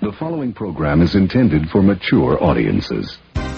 The following program is intended for mature audiences.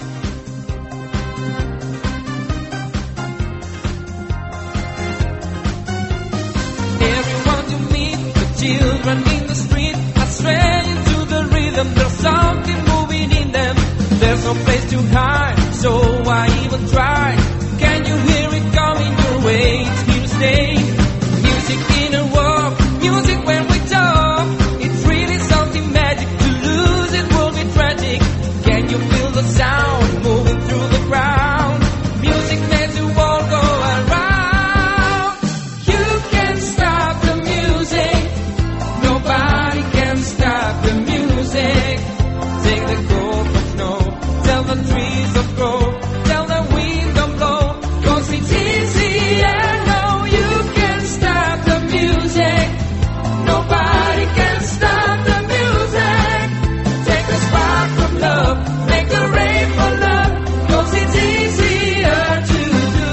Everyone you meet, the children in the street, are straying to the rhythm. There's something moving in them. There's no place to hide, so I even try. Can you hear it coming your way? It's here to stay. Music in a walk, music when we talk. It's really something magic. To lose it will be tragic. Can you feel the sound moving through the crowd? Music makes you all go around. You can't stop the music. Nobody can stop the music. Take the cold of snow. Tell the trees to grow. Tell the wind to blow. 'Cause it's easy and no, you can't stop the music. Nobody can stop the music. Take the spark from love. Make the rain for love. 'Cause it's easier to do.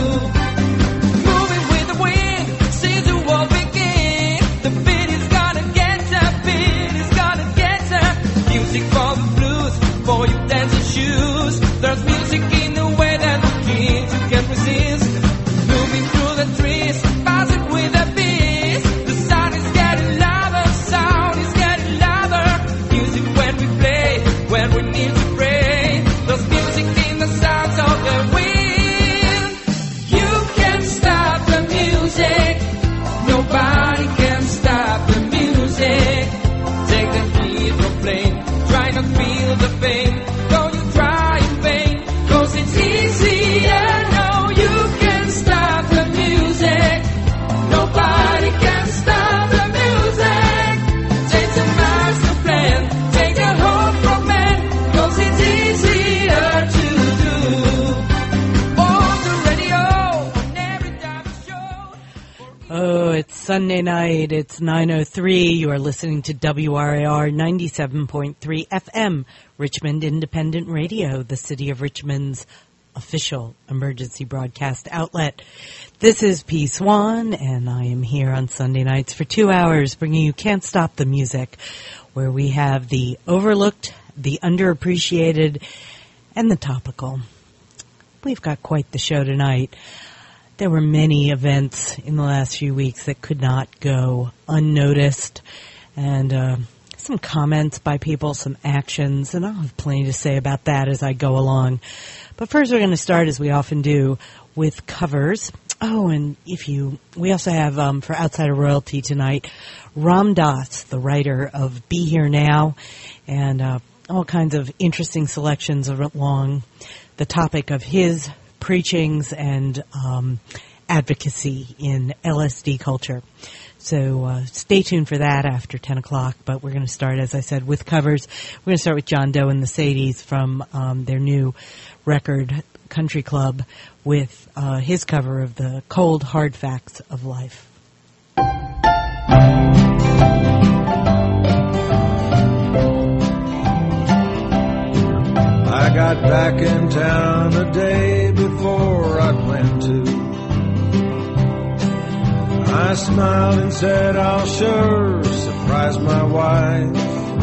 Moving with the wind. See the world begin. The beat is gonna get up. Beat is gonna get up. Music for the blues. For your dancing shoes. There's music in the way that the kids you can't resist. Moving through the trees, passing with a beat. The sound is getting louder, sound is getting louder. Music when we play, when we need to pray. There's music in the sounds of the wind. You can't stop the music. Nobody can stop the music. Take the heat from flame. Try not feel the pain. Don't you try in vain. 'Cause it's easy and no, you can't stop the music. Nobody can stop the music. Take the master plan. Take the hope from man. 'Cause it's easier to do. On the radio, on every time show. Oh, it's Sunday night. It's 9:03. You are listening to WRAR 97.3 FM, Richmond Independent Radio, the City of Richmond's official emergency broadcast outlet. This is P. Swan, and I am here on Sunday nights for 2 hours bringing you Can't Stop the Music, where we have the overlooked, the underappreciated, and the topical. We've got quite the show tonight. There were many events in the last few weeks that could not go unnoticed, and some comments by people, some actions, and I'll have plenty to say about that as I go along. But first we're going to start, as we often do, with covers. Oh, and we also have, for Outsider Royalty tonight, Ram Dass, the writer of Be Here Now, and all kinds of interesting selections along the topic of his preachings and advocacy in LSD culture. So stay tuned for that after 10 o'clock, but we're going to start, as I said, with covers. We're going to start with John Doe and the Sadies from their new record, Country Club, with his cover of the Cold Hard Facts of Life. I got back in town a day before I planned to. I smiled and said I'll sure surprise my wife.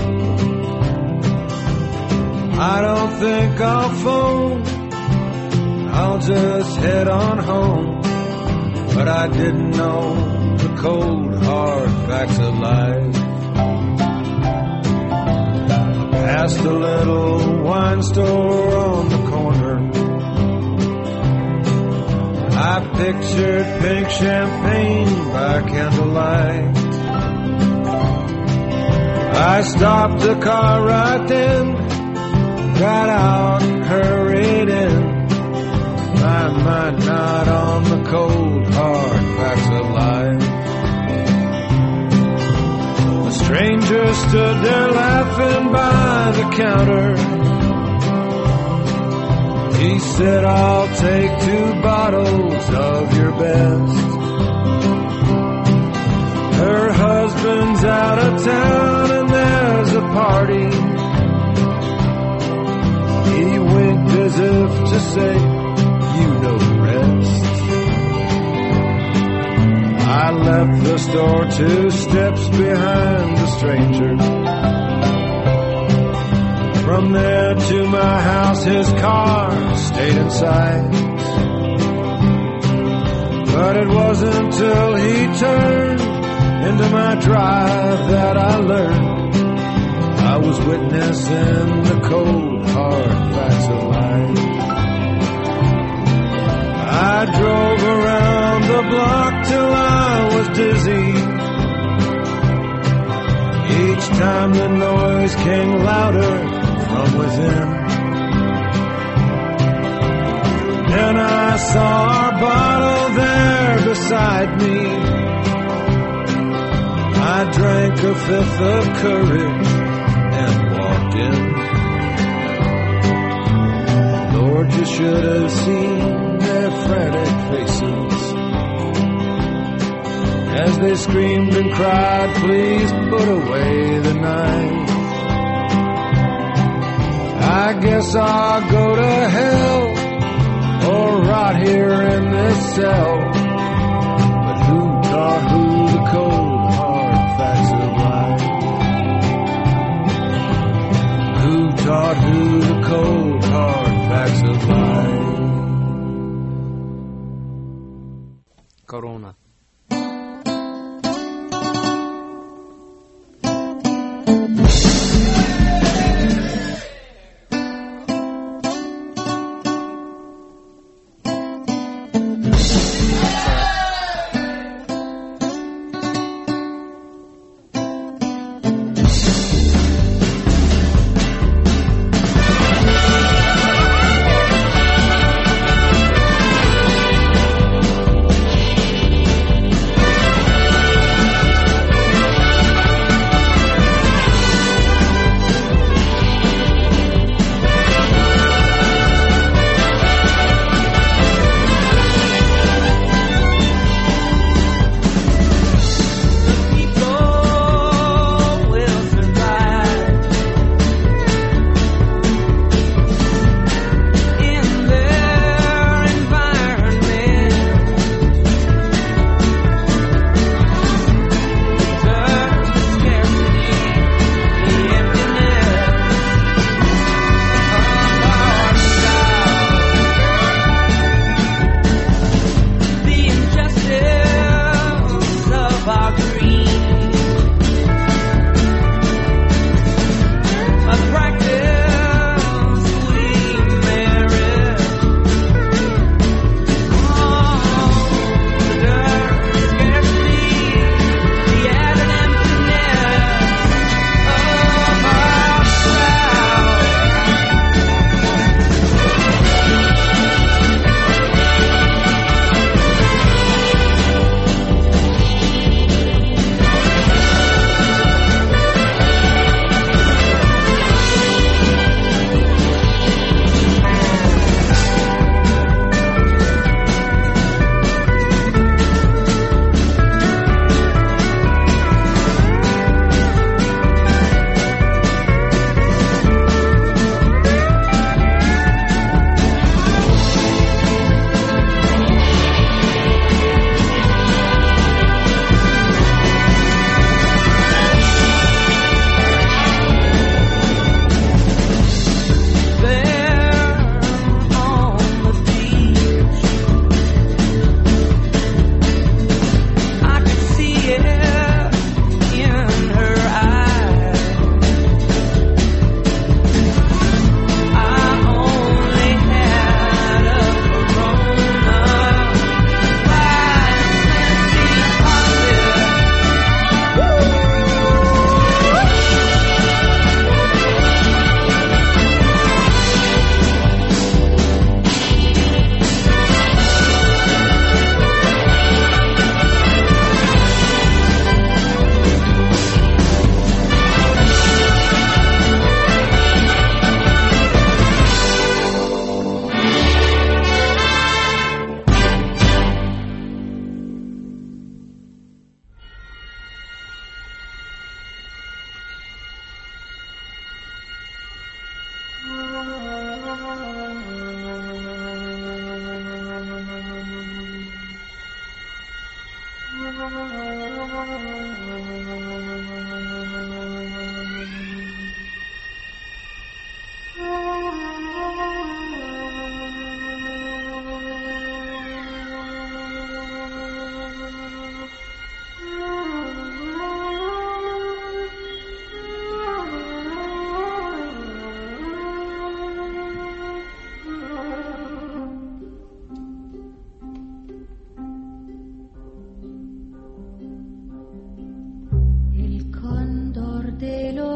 I don't think I'll phone, I'll just head on home. But I didn't know the cold hard facts of life. Past a little wine store on the corner, I pictured pink champagne by candlelight. I stopped the car right then, got out and hurried in. My mind not on the cold hard facts of life. A stranger stood there laughing by the counter. He said, I'll take 2 bottles of your best. Her husband's out of town and there's a party. He winked as if to say, you know the rest. I left the store 2 steps behind the stranger. his car stayed in sight. But it wasn't until he turned into my drive that I learned I was witnessing the cold, hard facts of life. I drove around the block till I was dizzy. Each time the noise came louder from within. And I saw our bottle there beside me. I drank a fifth of courage and walked in. Lord, you should have seen their frantic faces as they screamed and cried, please put away the knife. I guess I'll go to hell or rot here in this cell. But who taught who the cold, hard facts of life? Who taught who the cold, hard facts of life? Corona.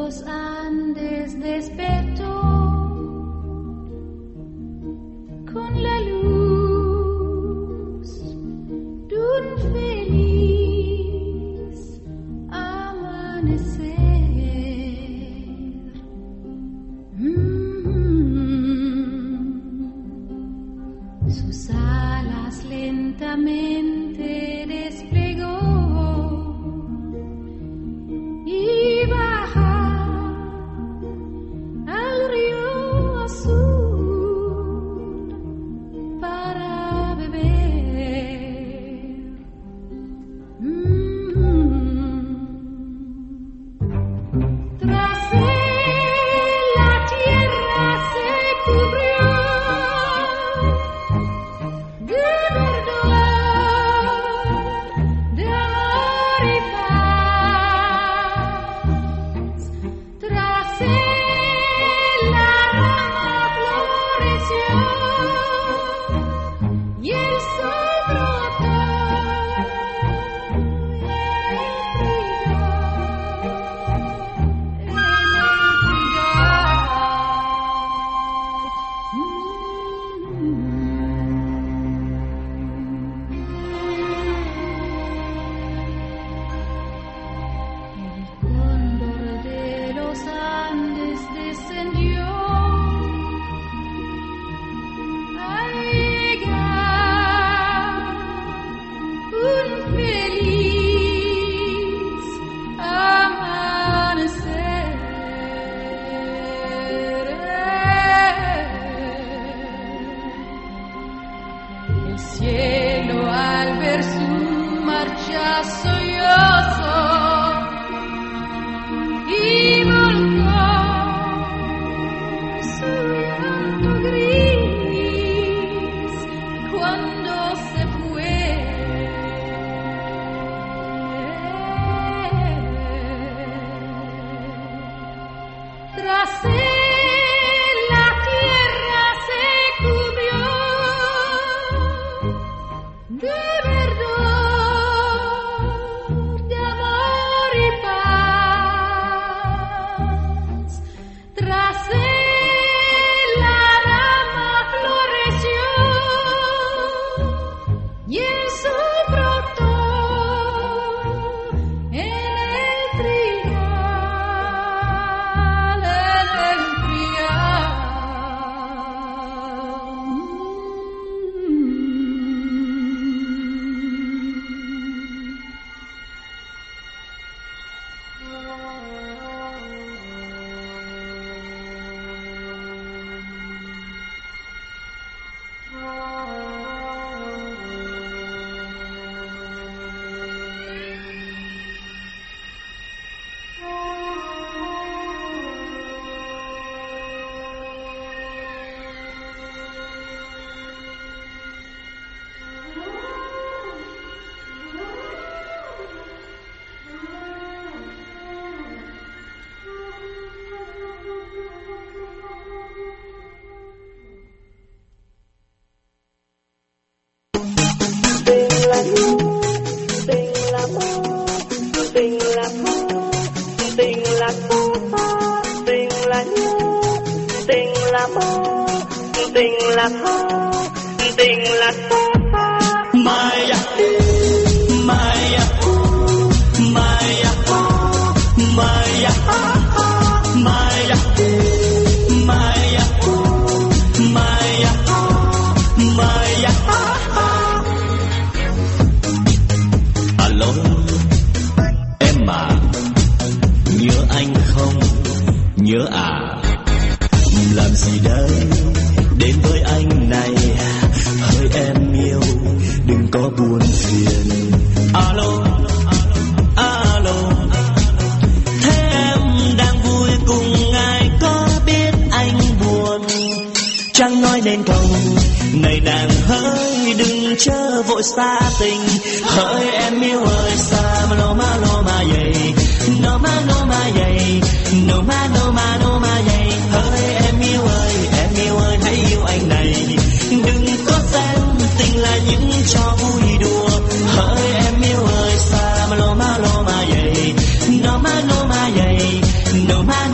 los Andes despertó con la luz de un feliz amanecer. Sus alas lentamente desplegó y baja al río azul para beber. Tras él la tierra se cubrió de verdor, de amor y paz. Tras él la rama floreció y el sol brotó y el cóndor de los Andes descendió al llegar un feliz amanecer. El cielo al ver su marcha sollozo y volcó su llanto gris cuando se fue. Tras él la tierra se cubrió de verdor, de amor y paz. Tras él la rama floreció y el sol brotó en el trigal, Alo, em à, nhớ anh không? Nhớ à? Làm gì đây đến với anh này? Hỡi em yêu, đừng có buồn phiền. Alo, alo, thế em đang vui cùng ai? Có biết anh buồn? Chẳng nói nên câu này nàng hỡi, đừng chớ vội xa tình. Hỡi em yêu ơi, xa mà lo mà vậy, nó mà vậy, nó mà vậy. Hỡi em yêu ơi, hãy yêu anh này. Đừng có xem tình là những trò vui đùa. Hỡi em yêu ơi, xa mà lo mà vậy, nó mà vậy, nó mà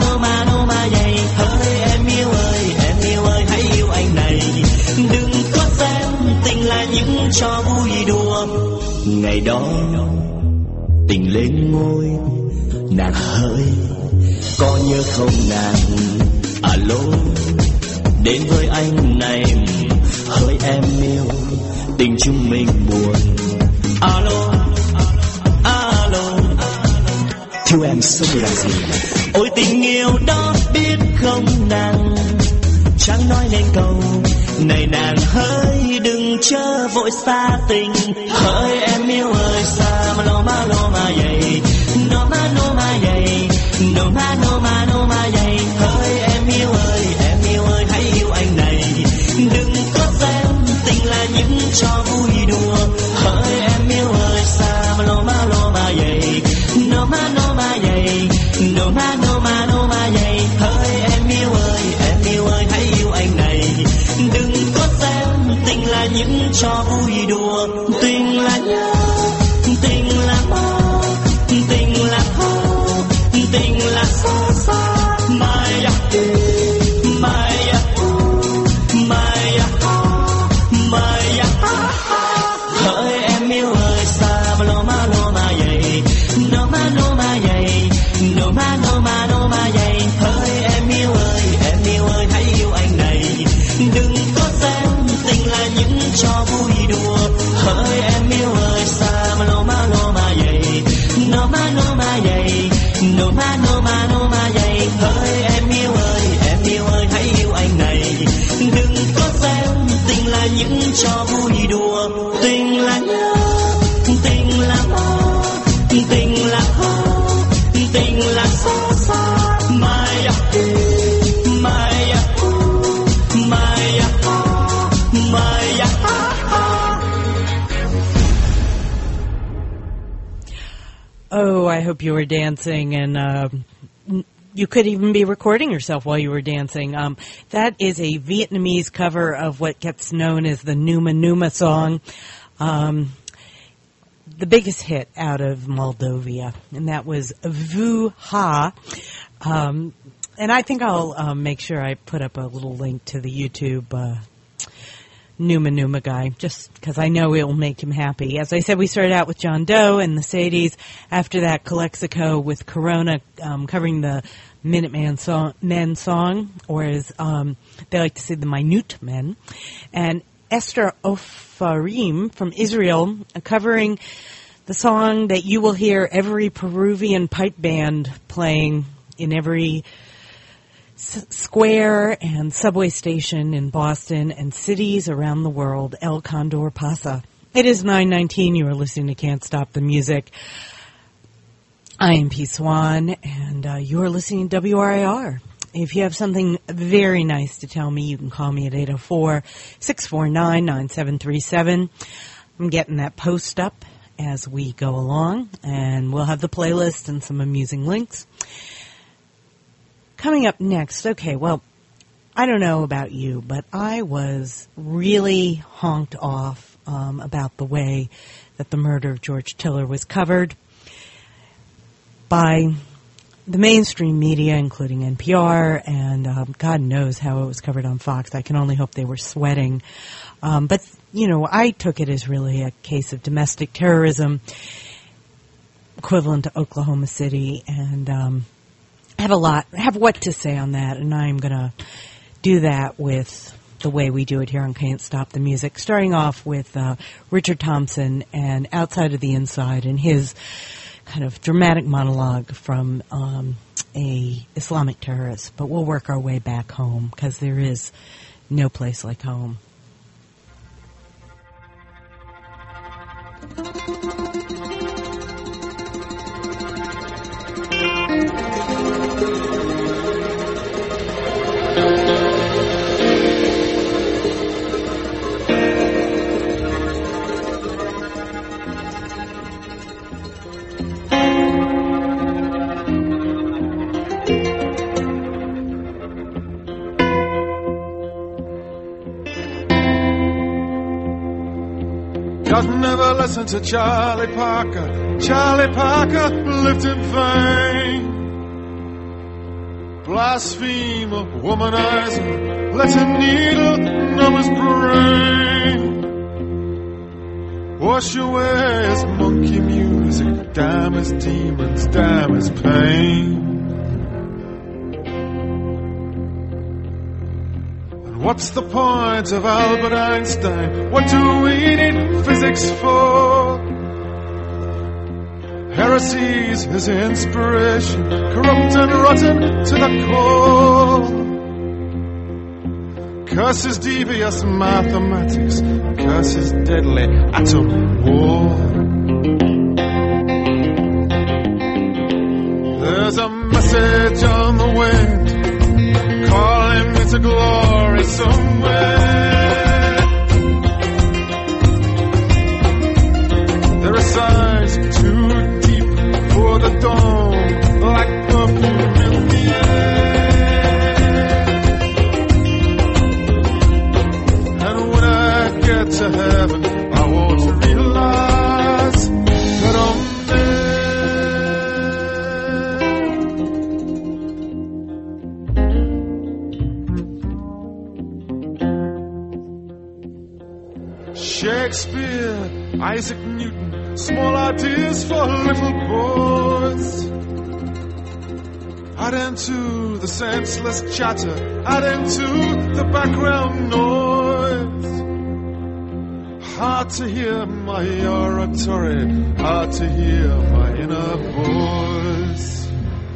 tình lên ngôi. Nàng hỡi, có nhớ không nàng? Alo, đến với anh này. Hỡi em yêu, tình chúng mình buồn. Alo, alo, thiếu em sống là gì? Ôi tình yêu đó biết không nàng, chẳng nói nên câu này nàng hỡi, đừng chớ vội xa tình. Hỡi em yêu ơi, xa mà lô ma dày, nô ma dày, nô ma dày. Hỡi em yêu ơi hãy yêu anh này, đừng có xem tình là những trò vui đùa. Hỡi em yêu ơi, xa mà lô ma dày, nô ma dày, nô ma dày. Hỡi em yêu ơi hãy yêu anh này, đừng có xem tình là những trò vui đùa. Tình là nhớ, tình là mơ, tình là thơ, tình là xa xa. Maya, Maya, Maya, Maya. Hỡi em yêu ơi, xa mà lô ma dày, nô ma dày, nô ma dày. Hỡi em yêu ơi hãy yêu anh này, đừng có xem tình là những trò vui đùa. Hỡi em yêu ơi, xa mà lô ma dày, nô ma dày, nô ma dày. Hỡi em yêu ơi hãy yêu anh này, đừng có xem tình là những trò vui đùa. Tình là nhớ, tình là mơ, tình là thơ, tình là xa xa. Maya, Maya, Maya, Maya. Oh, I hope you were dancing, and you could even be recording yourself while you were dancing. That is a Vietnamese cover of what gets known as the Numa Numa song, the biggest hit out of Moldova, and that was Vu Ha. And I think I'll make sure I put up a little link to the YouTube Numa Numa guy, just because I know it will make him happy. As I said, we started out with John Doe and the Sadies. After that, Calexico with Corona covering the Minutemen song, or as they like to say, the Minute Men. And Esther Ofarim from Israel covering the song that you will hear every Peruvian pipe band playing in every square and subway station in Boston and cities around the world, El Condor Pasa. It is 9:19. You are listening to Can't Stop the Music. I am P. Swan, and you are listening to WRIR. If you have something very nice to tell me, you can call me at 804-649-9737. I'm getting that post up as we go along, and we'll have the playlist and some amusing links. Coming up next, okay, well, I don't know about you, but I was really honked off about the way that the murder of George Tiller was covered by the mainstream media, including NPR, and God knows how it was covered on Fox. I can only hope they were sweating. But, you know, I took it as really a case of domestic terrorism, equivalent to Oklahoma City, and have what to say on that, and I'm going to do that with the way we do it here on Can't Stop the Music, starting off with Richard Thompson and Outside of the Inside, and his kind of dramatic monologue from a Islamic terrorist. But we'll work our way back home, because there is no place like home. Cause never listen to Charlie Parker. Charlie Parker lived in vain. Blasphemer, womanizer, let a needle numb his brain. Wash away his monkey music, damn his demons, damn his pain. And what's the point of Albert Einstein? What do we need physics for? Heresy's his inspiration, corrupt and rotten to the core. Curses devious mathematics, curses deadly atom war. There's a message on the wind, calling me to glory somewhere. There are signs too deep for the dawn, like perfume in the air. Get to heaven, I want to realize that I'm there. Shakespeare, Isaac Newton, small ideas for little boys. Add into the senseless chatter, add into the background noise. Hard to hear my oratory, hard to hear my inner voice.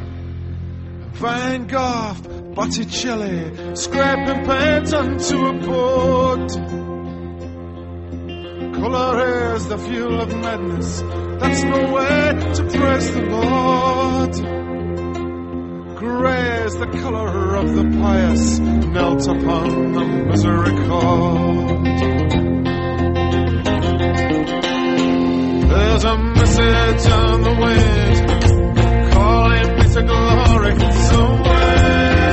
Van Gogh, Botticelli, scraping paint onto a board. Colour is the fuel of madness, that's no way to praise the Lord. Grey is the colour of the pious, knelt upon the misericord. There's a message on the wind, calling me to glory somewhere.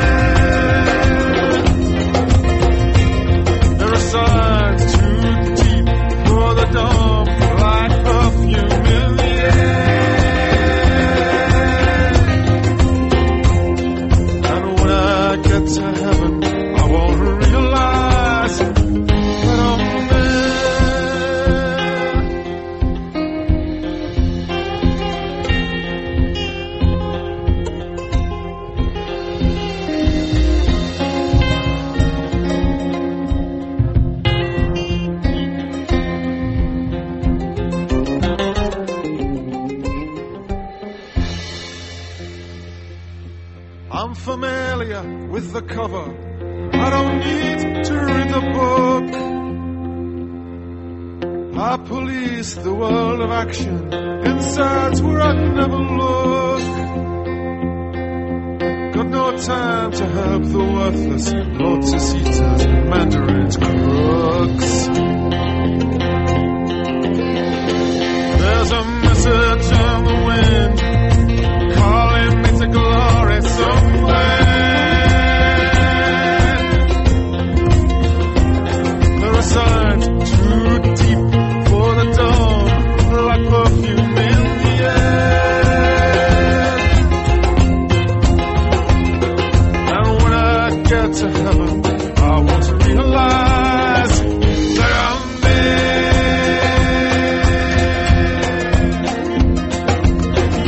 There are signs too deep for the dawn, like perfume in the air. And when I get to heaven, I won't realize that I'm there. I'm familiar with the cover, I don't need to read the book. I police the world of action, insides where I never look. Got no time to help the worthless, lotus eaters, mandarins, crooks. There's a message on the wind, calling me to glory somewhere. There are signs too deep for the dawn, like perfume in the air. And when I get to heaven, I want to realize that I'm there.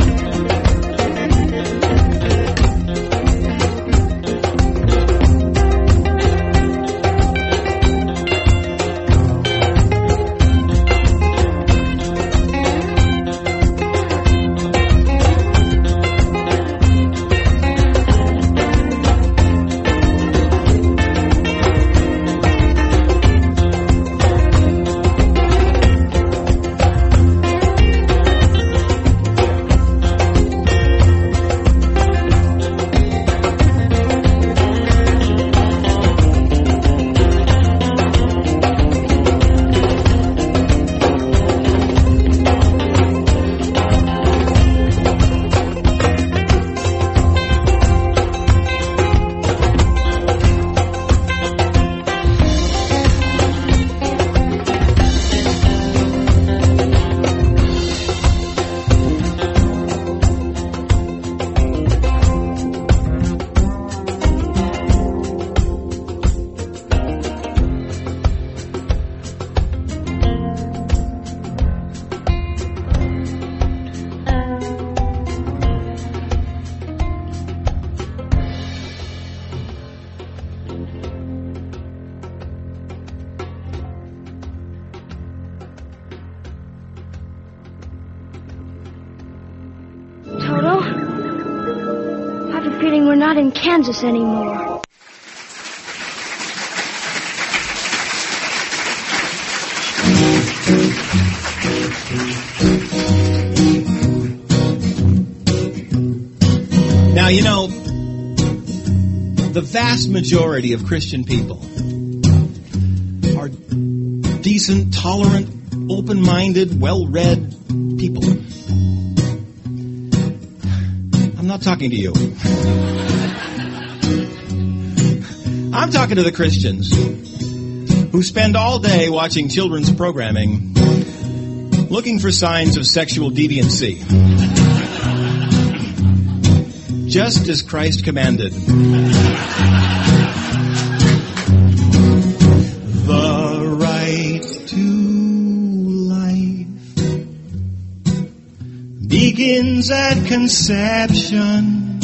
not in Kansas anymore. Now, you know, the vast majority of Christian people are decent, tolerant, open-minded, well-read people. I'm not talking to you. I'm talking to the Christians who spend all day watching children's programming looking for signs of sexual deviancy. Just as Christ commanded. The right to life begins at conception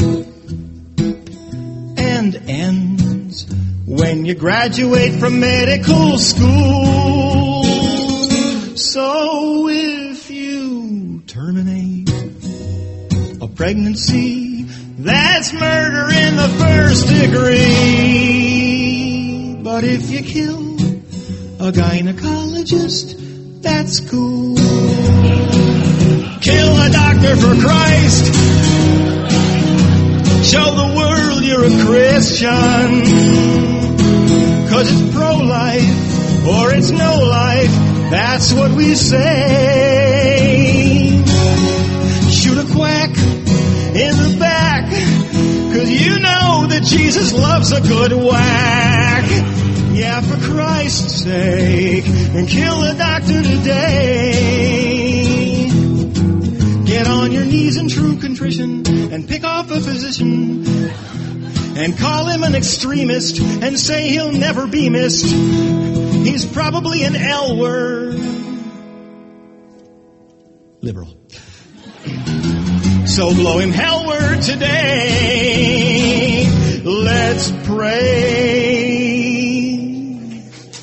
and ends when you graduate from medical school. So if you terminate a pregnancy, that's murder in the first degree. But if you kill a gynecologist, that's cool. Kill a doctor for Christ. Show the world you're a Christian. 'Cause it's pro-life or it's no life. That's what we say. Shoot a quack in the back, 'cause you know that Jesus loves a good whack. Yeah, for Christ's sake, and kill a doctor today. Get on your knees in true contrition and pick off a physician and call him an extremist and say he'll never be missed. He's probably an L word. Liberal. So blow him hellward today. Let's pray.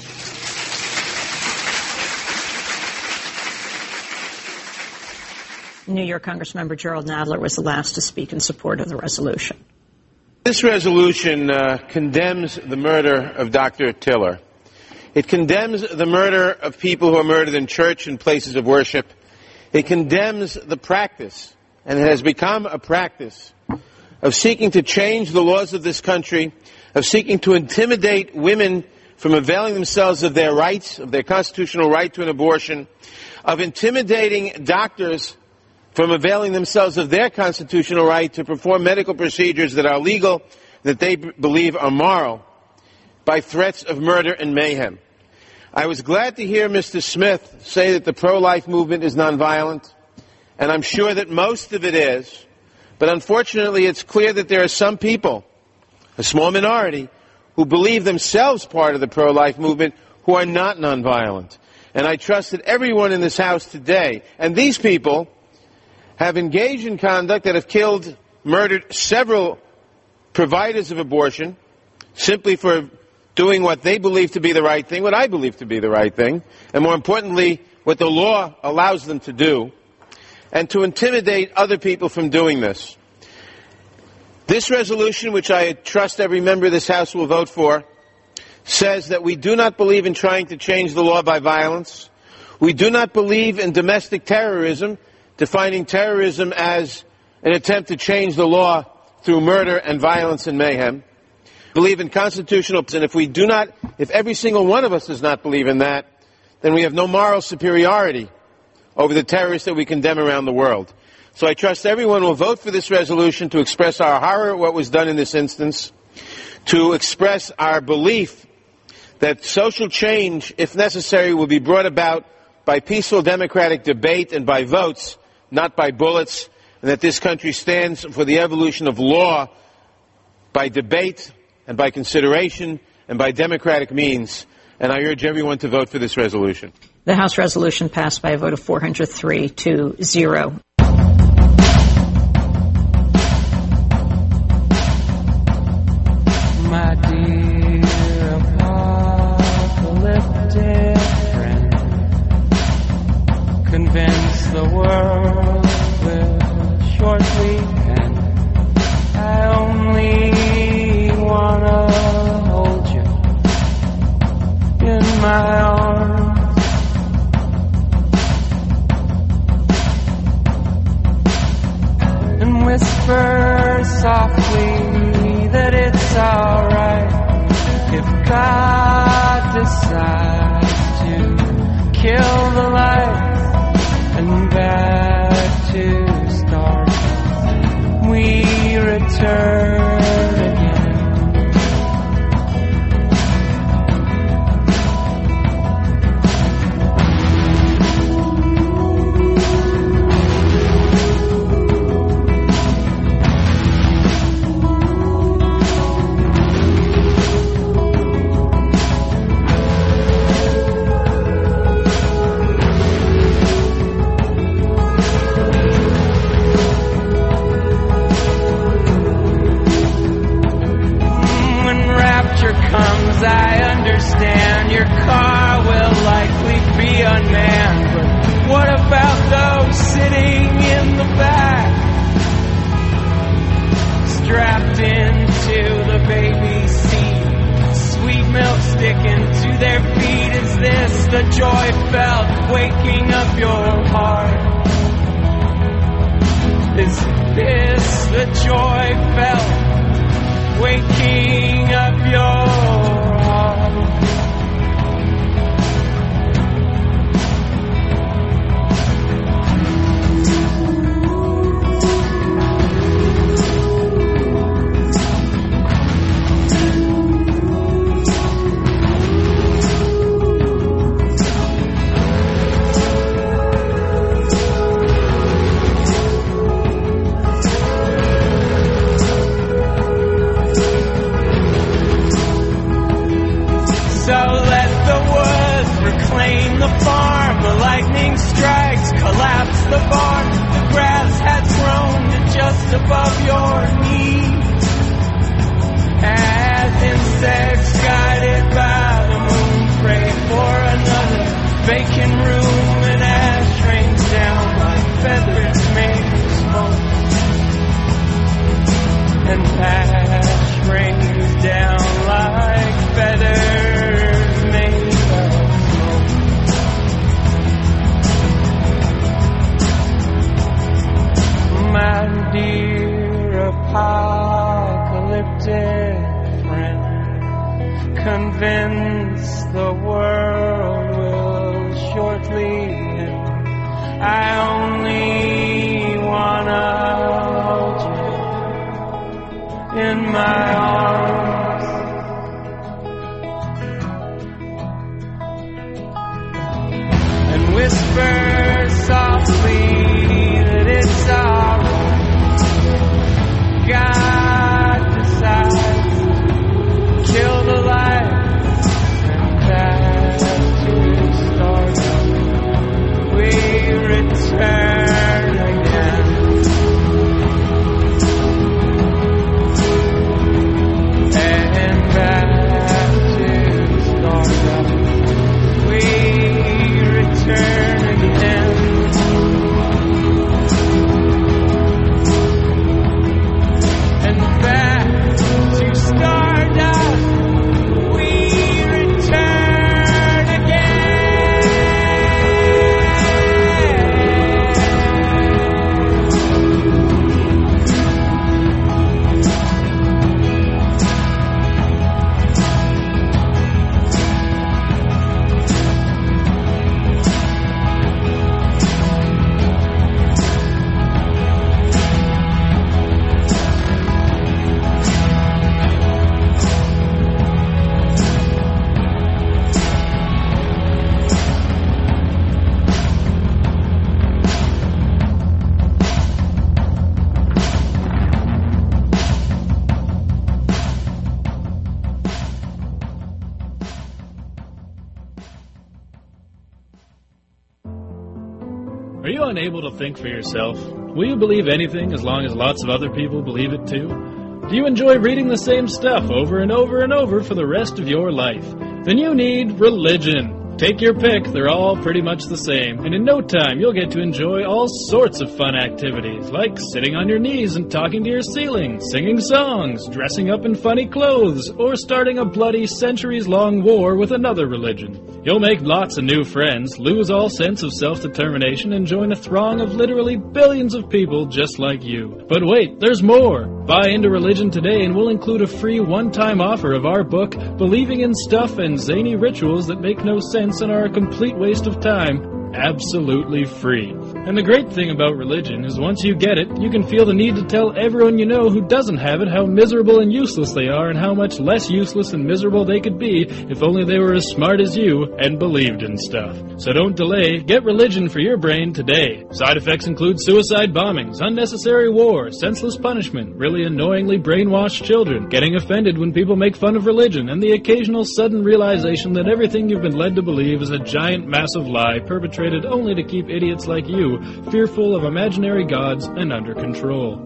New York Congressmember Gerald Nadler was the last to speak in support of the resolution. This resolution condemns the murder of Dr. Tiller. It condemns the murder of people who are murdered in church and places of worship. It condemns the practice, and it has become a practice, of seeking to change the laws of this country, of seeking to intimidate women from availing themselves of their rights, of their constitutional right to an abortion, of intimidating doctors from availing themselves of their constitutional right to perform medical procedures that are legal, that they believe are moral, by threats of murder and mayhem. I was glad to hear Mr. Smith say that the pro-life movement is nonviolent, and I'm sure that most of it is, but unfortunately it's clear that there are some people, a small minority, who believe themselves part of the pro-life movement who are not nonviolent. And I trust that everyone in this House today, and these people, have engaged in conduct that have killed, murdered several providers of abortion simply for doing what they believe to be the right thing, what I believe to be the right thing, and more importantly, what the law allows them to do, and to intimidate other people from doing this. This resolution, which I trust every member of this House will vote for, says that we do not believe in trying to change the law by violence. We do not believe in domestic terrorism, defining terrorism as an attempt to change the law through murder and violence and mayhem. Believe in constitutional, and if every single one of us does not believe in that, then we have no moral superiority over the terrorists that we condemn around the world. So I trust everyone will vote for this resolution to express our horror at what was done in this instance, to express our belief that social change, if necessary, will be brought about by peaceful democratic debate and by votes, not by bullets, and that this country stands for the evolution of law by debate and by consideration and by democratic means. And I urge everyone to vote for this resolution. The House resolution passed by a vote of 403 to 0. My dear apocalyptic friend, convince the world will shortly end. I only understand your car will likely be unmanned, but what about those sitting in the back, strapped into the baby seat, sweet milk sticking to their feet? Is this the joy felt waking up your heart? Is this the joy felt waking up your heart? The farm, the lightning strikes, collapse the barn. The grass has grown to just above your knees, as insects guided by the moon pray for another vacant room, and ash rains down like feathers made of smoke, and ash rains down like feathers made of smoke. My dear apocalyptic friend, convinced the world will shortly end. I only wanna hold you in my arms, and whisper softly that it's alright. God decides, kill the light and back to stardom we return again. And back to stardom we return again. Are you unable to think for yourself? Will you believe anything as long as lots of other people believe it too? Do you enjoy reading the same stuff over and over and over for the rest of your life? Then you need religion. Take your pick, they're all pretty much the same, and in no time you'll get to enjoy all sorts of fun activities, like sitting on your knees and talking to your ceiling, singing songs, dressing up in funny clothes, or starting a bloody centuries-long war with another religion. You'll make lots of new friends, lose all sense of self-determination, and join a throng of literally billions of people just like you. But wait, there's more! Buy into religion today and we'll include a free one-time offer of our book, Believing in Stuff and Zany Rituals That Make No Sense and Are a Complete Waste of Time, absolutely free. And the great thing about religion is once you get it, you can feel the need to tell everyone you know who doesn't have it how miserable and useless they are and how much less useless and miserable they could be if only they were as smart as you and believed in stuff. So don't delay, get religion for your brain today. Side effects include suicide bombings, unnecessary war, senseless punishment, really annoyingly brainwashed children, getting offended when people make fun of religion, and the occasional sudden realization that everything you've been led to believe is a giant massive lie perpetrated only to keep idiots like you fearful of imaginary gods and under control.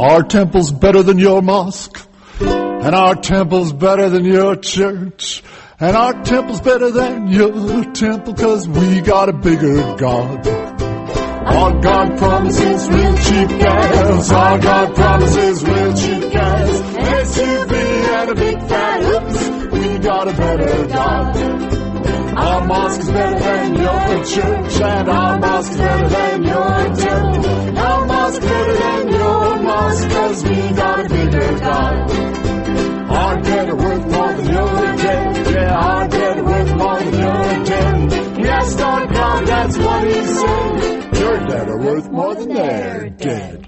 Our temple's better than your mosque, and our temple's better than your church, and our temple's better than your temple, 'cause we got a bigger God. Our God promises real cheap gas. Our God promises real cheap gas. SUV and a big fat oops. We got a better God. Our mosque is better than your church, and our mosque is better than your temple. Our mosque is better than your mosque, 'cause we got a bigger God. Our dead are worth more than your dead. Yeah, our dead are worth more than your dead. Yes, our God, that's what he said. Your dead are worth more than their dead.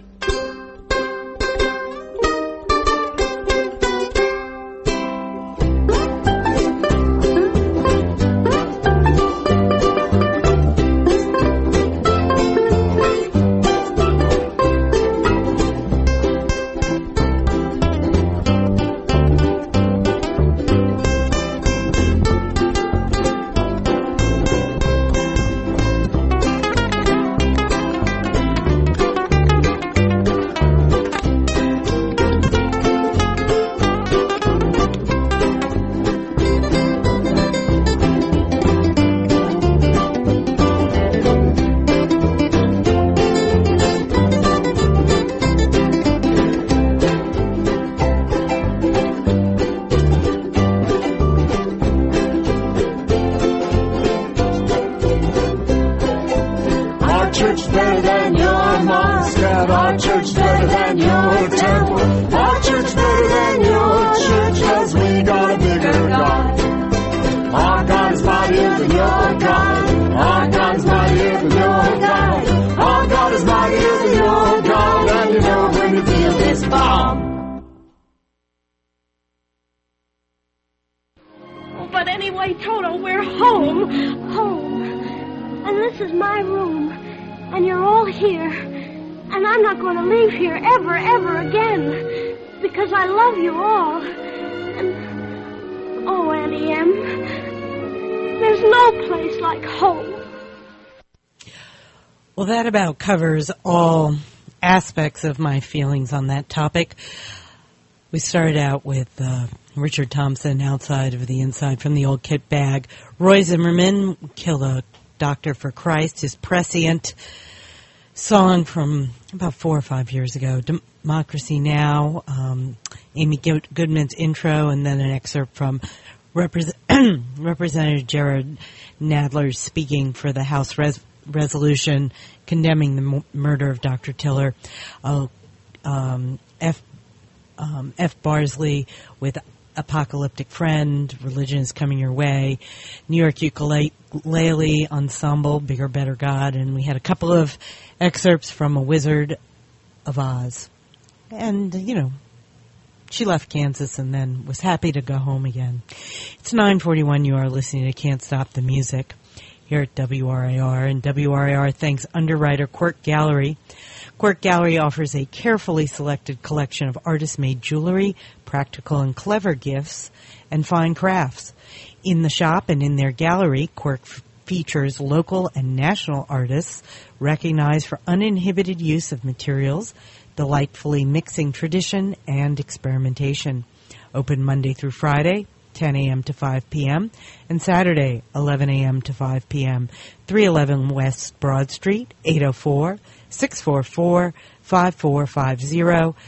Well, that about covers all aspects of my feelings on that topic. We started out with Richard Thompson, Outside of the Inside from the Old Kit Bag. Roy Zimmerman, Kill a Doctor for Christ, his prescient song from about 4 or 5 years ago. Democracy Now!, Amy Goodman's intro, and then an excerpt from Representative Jared Nadler speaking for the House resolution condemning the murder of Dr. Tiller. F. Barsley with Apocalyptic Friend, Religion is Coming Your Way, New York Ukulele Ensemble, Bigger, Better God, and we had a couple of excerpts from A Wizard of Oz. And, you know, she left Kansas and then was happy to go home again. It's 9:41. You are listening to Can't Stop the Music here at WRIR, and WRIR thanks underwriter Quirk Gallery. Quirk Gallery offers a carefully selected collection of artist-made jewelry, practical and clever gifts, and fine crafts. In the shop and in their gallery, Quirk features local and national artists recognized for uninhibited use of materials, delightfully mixing tradition and experimentation. Open Monday through Friday, 10 a.m. to 5 p.m., and Saturday, 11 a.m. to 5 p.m. 311 West Broad Street, 804-644-5450,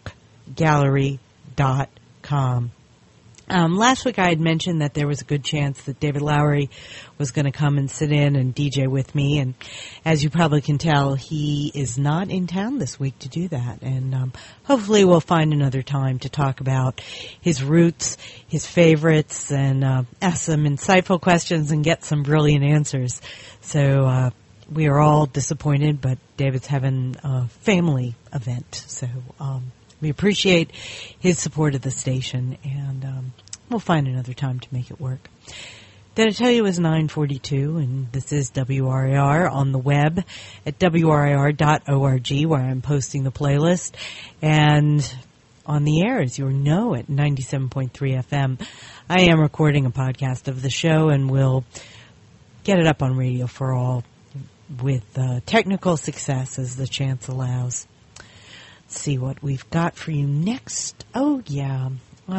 quirkgallery.com. Last week I had mentioned that there was a good chance that David Lowery was going to come and sit in and DJ with me, and as you probably can tell, he is not in town this week to do that, and hopefully we'll find another time to talk about his roots, his favorites, and ask some insightful questions and get some brilliant answers. So we are all disappointed, but David's having a family event, so we appreciate his support of the station, and we'll find another time to make it work. Did I tell you it was 9:42, and this is WRIR on the web at WRIR.org, where I'm posting the playlist, and on the air, as you know, at 97.3 FM. I am recording a podcast of the show, and we'll get it up on Radio for All with technical success as the chance allows. Let's see what we've got for you next. Oh, yeah.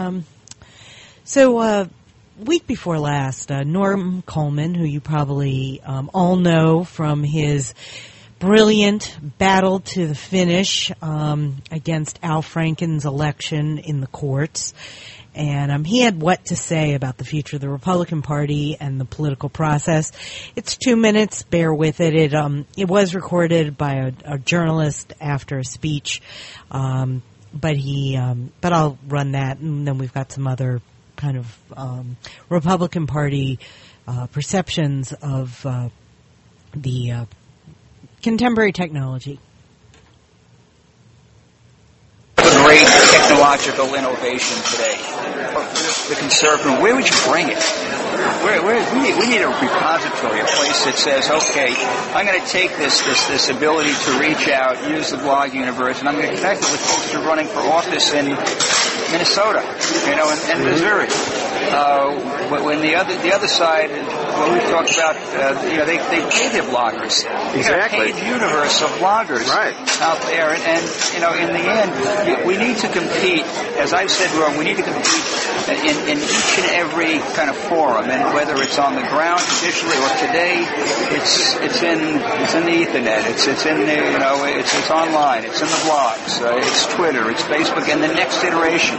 So, week before last, Norm Coleman, who you probably all know from his brilliant battle to the finish against Al Franken's election in the courts. And he had what to say about the future of the Republican Party and the political process. It's 2 minutes. Bear with it. It was recorded by a journalist after a speech, but I'll run that, and then we've got some other kind of Republican Party perceptions of the contemporary technology. A great technological innovation today. The conservative, where would you bring it? We need a repository, a place that says, okay, I'm going to take this ability to reach out, use the blog universe, and I'm going to connect it with folks who are running for office in Minnesota, and Missouri. When the other side, when we talked about, they pay their bloggers. Exactly. You've got a paid universe of bloggers out there, and in the end, we need to compete. As I've said, we need to compete in each and every kind of forum, and whether it's on the ground traditionally or today, it's in the Ethernet, it's in the it's online, it's in the blogs, it's Twitter, it's Facebook, and the next iteration.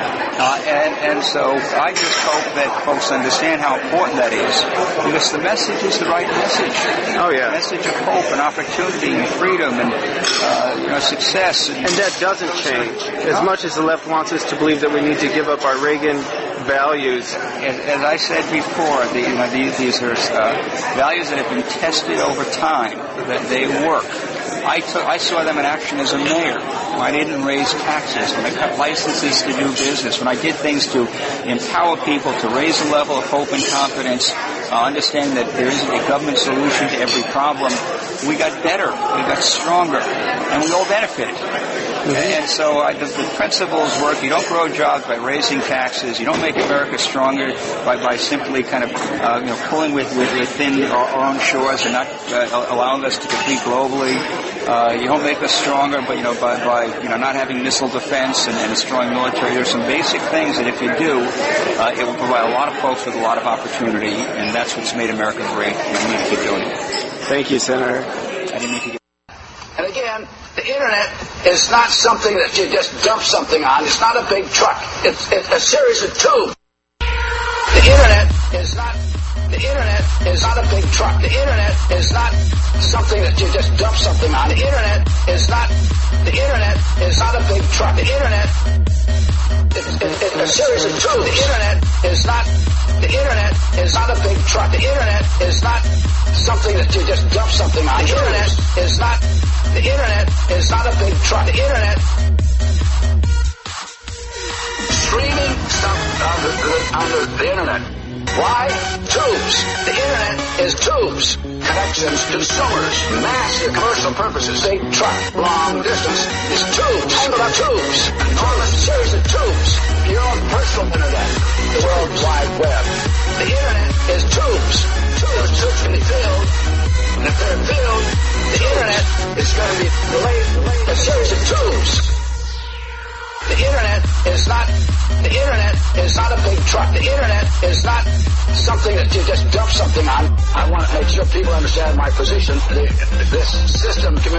And so I just hope that folks understand how important that is, because the message is the right message. Oh yeah, the message of hope and opportunity and freedom and success. And that doesn't change. As much as the left wants us to believe that we need to give up our Reagan values. As I said before, these are values that have been tested over time, that they work. I saw them in action as a mayor. I didn't raise taxes, when I cut licenses to do business, when I did things to empower people to raise the level of hope and confidence, understand that there isn't a government solution to every problem. We got better, we got stronger, and we all benefited. And so the principles work. You don't grow jobs by raising taxes. You don't make America stronger by simply kind of pulling within our own shores and not allowing us to compete globally. You don't make us stronger, but by not having missile defense and a strong military. There's some basic things that if you do, it will provide a lot of folks with a lot of opportunity, and that's what's made America great. And we need to keep doing it. Thank you, Senator. I didn't mean to get. And again, the Internet is not something that you just dump something on. It's not a big truck. It's a series of tubes. The Internet is not a big truck. The Internet is not something that you just dump something on. The Internet is not a big truck. The Internet is a series of tubes. The Internet is not a big truck. The Internet is not something that you just dump something on. The Internet is not a big truck. The Internet streaming stuff on the Internet. Why? Tubes. The Internet is tubes. Connections, consumers, mass for commercial purposes. Big truck, long distance. It's tubes. Tangled up tubes. Enormous series of tubes. Your own personal Internet. The World Wide Web. The Internet is tubes. Those tubes can be filled. And if they're filled, the Internet is going to be a series of tubes. The Internet is not a big truck. The Internet is not something that you just dump something on. I want to make sure people understand my position. This system, these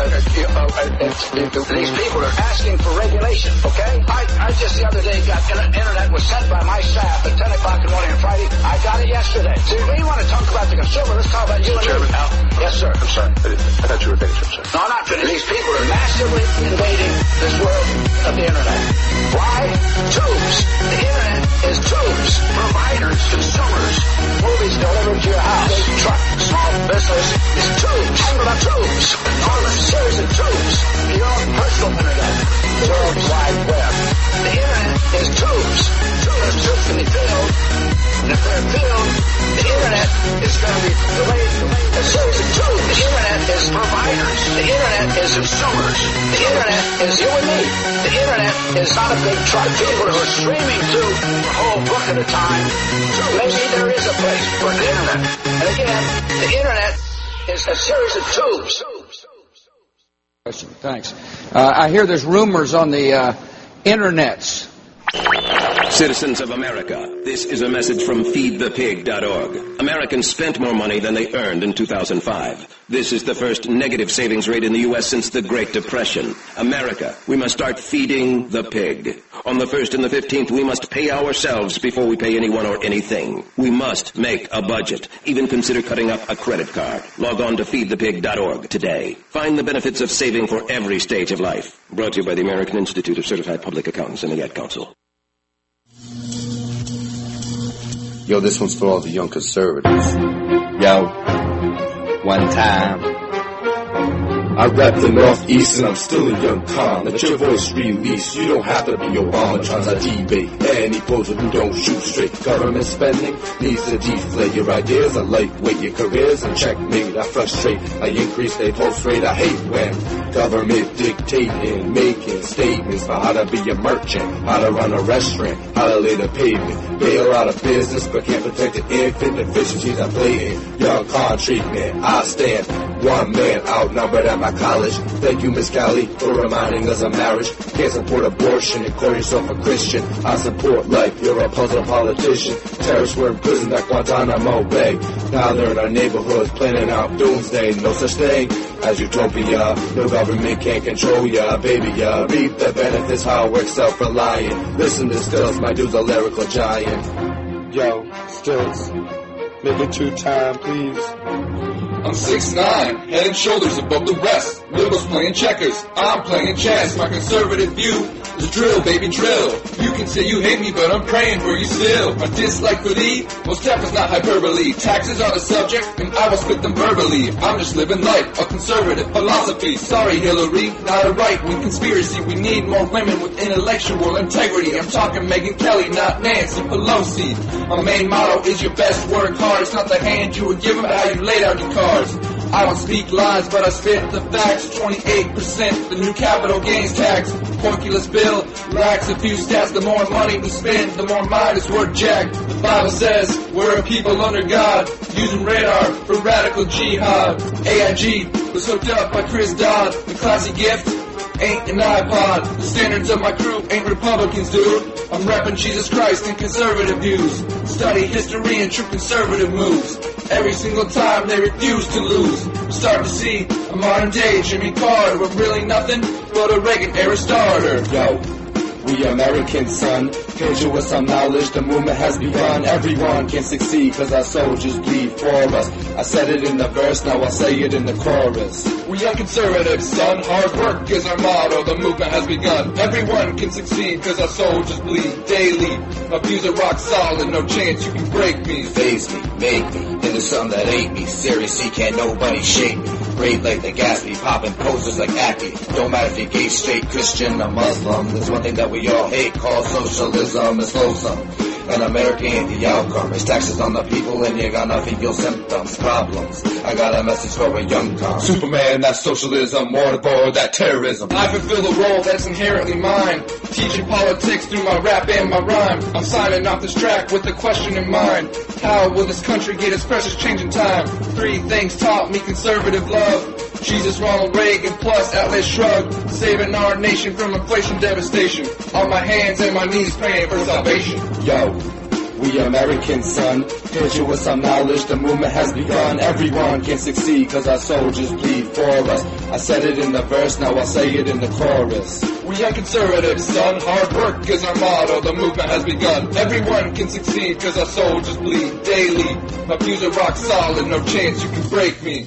people are asking for regulation, okay? I just the other day got Internet was sent by my staff at 10 o'clock in the morning on Friday. I got it yesterday. See, we want to talk about the consumer. Let's talk about you and me. Yes, sir. I'm sorry. I thought you were finished, sir. No, I'm not finished. These people are massively invading this world of the Internet. Why? Tubes. The Internet is tubes. Providers, consumers, movies delivered to your house. Big truck, small business is tubes. Tangled up tubes. Enormous series of tubes. Your own personal Internet. The World Wide Web. The Internet is tubes. Those tubes can be filled. And if they're filled, the Internet is going to be a series of tubes. The Internet is providers. The Internet is consumers. The Internet is you and me. The Internet is not a big truck. People who are streaming to a whole book at a time. Maybe there is a place for the Internet. And again, the Internet is a series of tubes. Thanks. I hear there's rumors on the internets. Citizens of America, this is a message from feedthepig.org. Americans spent more money than they earned in 2005. This is the first negative savings rate in the U.S. since the Great Depression. America, we must start feeding the pig. On the 1st and the 15th, we must pay ourselves before we pay anyone or anything. We must make a budget. Even consider cutting up a credit card. Log on to feedthepig.org today. Find the benefits of saving for every stage of life. Brought to you by the American Institute of Certified Public Accountants and the Ad Council. Yo, this one's for all the young conservatives. Yo, one time. I rep the Northeast and I'm still a young con. Let your voice release. You don't have to be Obama trying to debate any poser who don't shoot straight. Government spending needs to deflate your ideas. I lightweight your careers and checkmate. I frustrate. I increase their pulse rate. I hate when government dictating, making statements about how to be a merchant, how to run a restaurant, how to lay the pavement. Bail out of business but can't protect the infant. Deficiencies are blatant. Young con treatment. I stand one man outnumbered at my college. Thank you, Miss Callie, for reminding us of marriage. Can't support abortion and call yourself a Christian. I support life. You're a puzzle politician. Terrorists were imprisoned at Guantanamo Bay. Now they're in our neighborhoods planning out doomsday. No such thing as utopia. No government can't control ya, baby. Ya reap the benefits. How it works self-reliant. Listen to Stills, my dude's a lyrical giant. Yo, Stills, make it 2 time, please. I'm 6'9", head and shoulders above the rest. Liberals playing checkers, I'm playing chess. My conservative view is drill, baby, drill. You can say you hate me, but I'm praying for you still. My dislike for thee, most step is not hyperbole. Taxes are the subject, and I will spit them verbally. I'm just living life, a conservative philosophy. Sorry, Hillary, not a right-wing conspiracy. We need more women with intellectual integrity. I'm talking Megyn Kelly, not Nancy Pelosi. My main motto is your best work hard. It's not the hand you were given, but how you laid out your cards. I don't speak lies, but I spit the facts. 28%, the new capital gains tax. Porculus bill lacks a few stats. The more money we spend, the more mind is worth jack. The Bible says we're a people under God, using radar for radical jihad. AIG was hooked up by Chris Dodd. The classy gift ain't an iPod. The standards of my crew ain't Republicans, dude. I'm repping Jesus Christ and conservative views. Study history and true conservative moves. Every single time they refuse to lose. I'm starting to see a modern day Jimmy Carter with really nothing but a Reagan era starter. Yo, we Americans, son. Hit you with some knowledge, the movement has begun. Everyone can succeed, cause our soldiers bleed for us. I said it in the verse, now I'll say it in the chorus. We are conservatives, son. Hard work is our motto, the movement has begun. Everyone can succeed, cause our soldiers bleed daily. My views are rock solid, no chance you can break me. Phase me, make me, into something that ain't me. Seriously, can't nobody shake me. Brave like the Gatsby, popping posters like Acme. Don't matter if you're gay, straight, Christian, or Muslim. There's one thing that we all hate, called socialism. It's loathsome. And America ain't the outcome. It's taxes on the people and you're gonna feel your symptoms, problems. I got a message for a young con. Superman, that's socialism. Waterboard, that terrorism. I fulfill a role that's inherently mine. Teaching politics through my rap and my rhyme. I'm signing off this track with a question in mind. How will this country get its precious change in time? 3 things taught me conservative love. Jesus, Ronald Reagan, plus Atlas Shrugged. Saving our nation from inflation devastation. On my hands and my knees praying for salvation. Yo, we Americans, son. Hit you with some knowledge, the movement has begun. Everyone can succeed, cause our soldiers bleed for us. I said it in the verse, now I'll say it in the chorus. We are conservatives, son. Hard work is our motto, the movement has begun. Everyone can succeed, cause our soldiers bleed daily. My views are rock solid, no chance you can break me.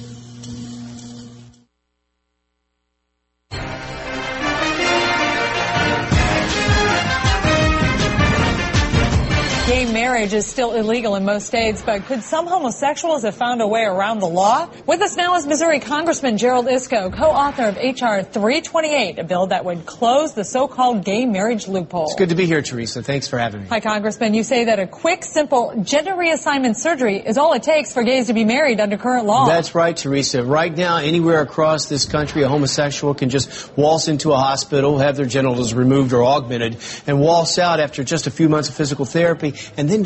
Gay marriage is still illegal in most states, but could some homosexuals have found a way around the law? With us now is Missouri Congressman Gerald Isco, co-author of H.R. 328, a bill that would close the so-called gay marriage loophole. It's good to be here, Teresa. Thanks for having me. Hi, Congressman. You say that a quick, simple gender reassignment surgery is all it takes for gays to be married under current law. That's right, Teresa. Right now, anywhere across this country, a homosexual can just waltz into a hospital, have their genitals removed or augmented, and waltz out after just a few months of physical therapy, and then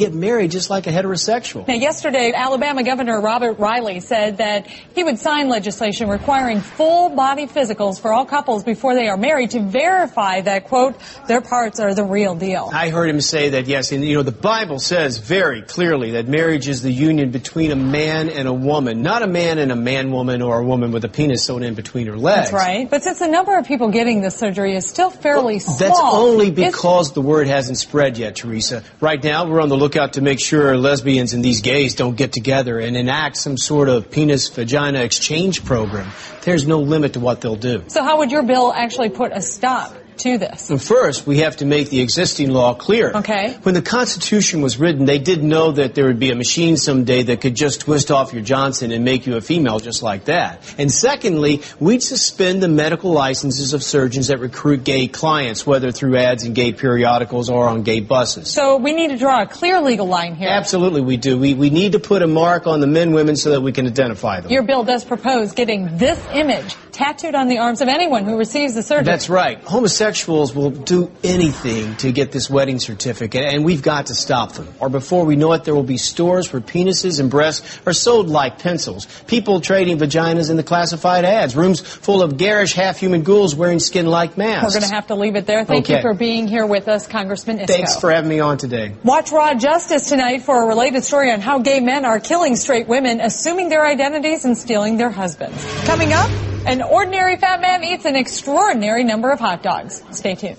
get married just like a heterosexual. Now, yesterday, Alabama Governor Robert Riley said that he would sign legislation requiring full body physicals for all couples before they are married to verify that, quote, their parts are the real deal. I heard him say that, yes, and the Bible says very clearly that marriage is the union between a man and a woman, not a man and a man-woman or a woman with a penis sewn in between her legs. That's right. But since the number of people getting this surgery is still fairly small. That's only because the word hasn't spread yet, Teresa. Right now, we're on the lookout to make sure lesbians and these gays don't get together and enact some sort of penis-vagina exchange program. There's no limit to what they'll do. So how would your bill actually put a stop to this? And first, we have to make the existing law clear. Okay. When the Constitution was written, they didn't know that there would be a machine someday that could just twist off your Johnson and make you a female just like that. And secondly, we'd suspend the medical licenses of surgeons that recruit gay clients, whether through ads in gay periodicals or on gay buses. So we need to draw a clear legal line here. Absolutely we do. We need to put a mark on the men, women, so that we can identify them. Your bill does propose getting this image tattooed on the arms of anyone who receives the surgery. That's right. Homosexuals will do anything to get this wedding certificate, and we've got to stop them. Or before we know it, there will be stores where penises and breasts are sold like pencils. People trading vaginas in the classified ads. Rooms full of garish half-human ghouls wearing skin like masks. We're going to have to leave it there. Thank you for being here with us, Congressman Isco. Thanks for having me on today. Watch Raw Justice tonight for a related story on how gay men are killing straight women, assuming their identities and stealing their husbands. Coming up, an ordinary fat man eats an extraordinary number of hot dogs. Stay tuned.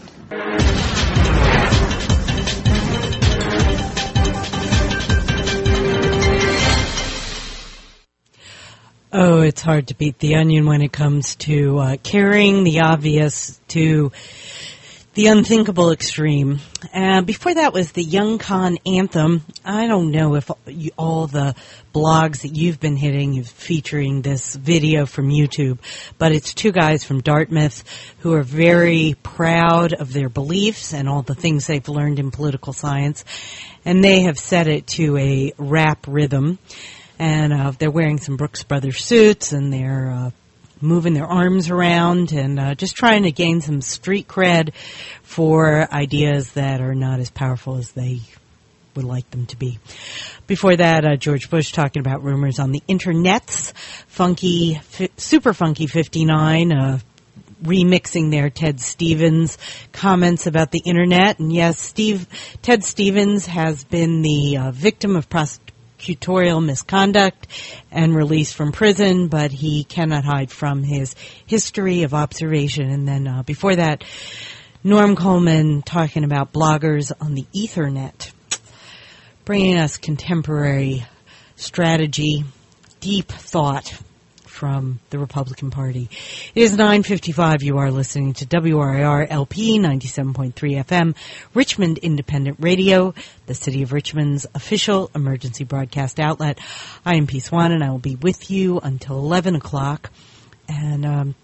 Oh, it's hard to beat the onion when it comes to carrying the obvious to the unthinkable extreme. Before that was the Young Con Anthem. I don't know if all the blogs that you've been hitting is featuring this video from YouTube, but it's two guys from Dartmouth who are very proud of their beliefs and all the things they've learned in political science, and they have set it to a rap rhythm, and they're wearing some Brooks Brothers suits, and they're moving their arms around and just trying to gain some street cred for ideas that are not as powerful as they would like them to be. Before that, George Bush talking about rumors on the internets. Super Funky 59 remixing their Ted Stevens comments about the internet. And yes, Ted Stevens has been the victim of prosecutorial misconduct and released from prison, but he cannot hide from his history of observation. And then before that, Norm Coleman talking about bloggers on the Ethernet, bringing us contemporary strategy, deep thought from the Republican Party. It is 9:55. You are listening to WRIR LP 97.3 FM, Richmond Independent Radio, the City of Richmond's official emergency broadcast outlet. I am P. Swan, and I will be with you until 11 o'clock. And,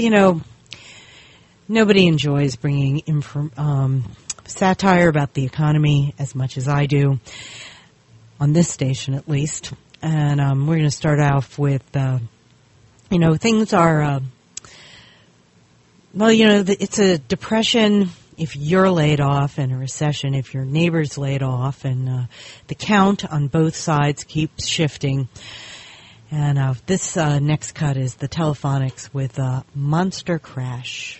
nobody enjoys bringing satire about the economy as much as I do, on this station at least. And we're going to start off with... things are, it's a depression if you're laid off and a recession if your neighbor's laid off, and the count on both sides keeps shifting. And this next cut is the Telephonics with Monster Crash.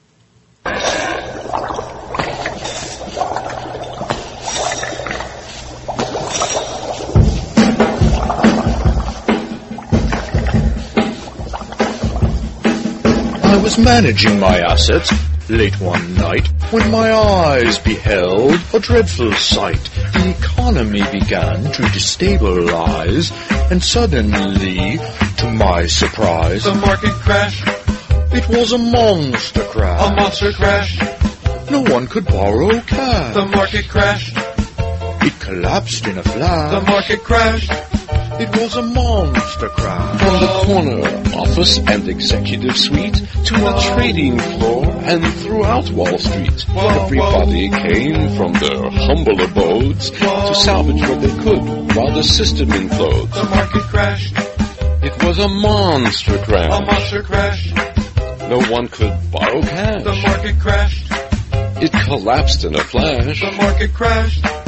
I was managing my assets late one night when my eyes beheld a dreadful sight. The economy began to destabilize, and suddenly, to my surprise, The market crashed. It was a monster crash. A monster crash. No one could borrow cash. The market crashed. It collapsed in a flash. The market crashed. It was a monster crash. From the corner office and executive suite to the trading floor and throughout Wall Street, everybody came from their humble abodes to salvage what they could while the system implodes. The market crashed. It was a monster crash. A monster crash. No one could borrow cash. The market crashed. It collapsed in a flash. The market crashed.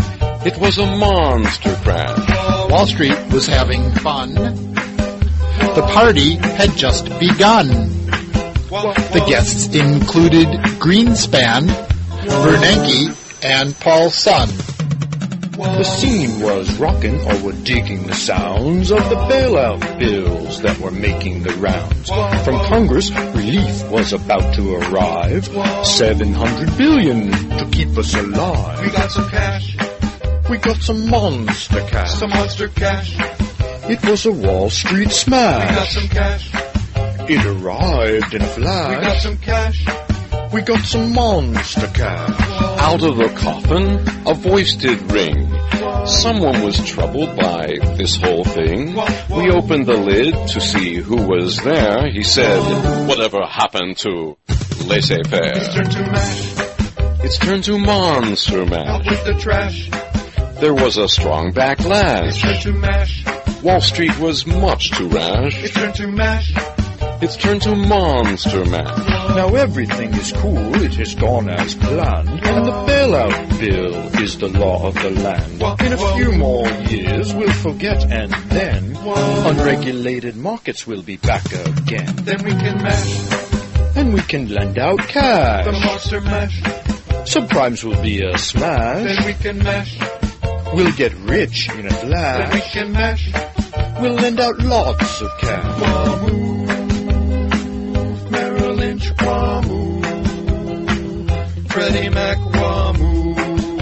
It was a monster crash. Wall Street was having fun. The party had just begun. The guests included Greenspan, Bernanke, and Paul Sun. The scene was rocking, or were digging the sounds of the bailout bills that were making the rounds. From Congress, relief was about to arrive. $700 billion to keep us alive. We got some cash. We got some monster cash. Some monster cash. It was a Wall Street smash. We got some cash. It arrived in a flash. We got some cash. We got some monster cash. Out of the coffin, a voice did ring. Someone was troubled by this whole thing. We opened the lid to see who was there. He said, whatever happened to laissez-faire? It's turned to mash. It's turned to monster Out mash. with the trash. There was a strong It's backlash. turned to mash. Wall Street was much too rash. It's turned to mash. It's turned to monster mash. Now everything is cool, it has gone as planned, and the bailout bill is the law of the land. In a few more years we'll forget, and then unregulated markets will be back again. Then we can mash. And we can lend out cash. The monster mash. Subprimes will be a smash. Then we can mash. We'll get rich in a Then we flash. can mash. We'll lend out lots of cash. Wahoo. Merrill Lynch, Wahoo. Freddie Mac, Wahoo.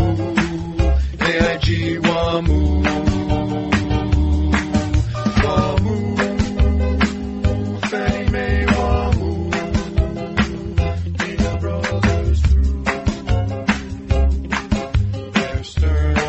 AIG, Wahoo. Wahoo. Fannie Mae, Wahoo. Lehman Brothers through Bear Stearns.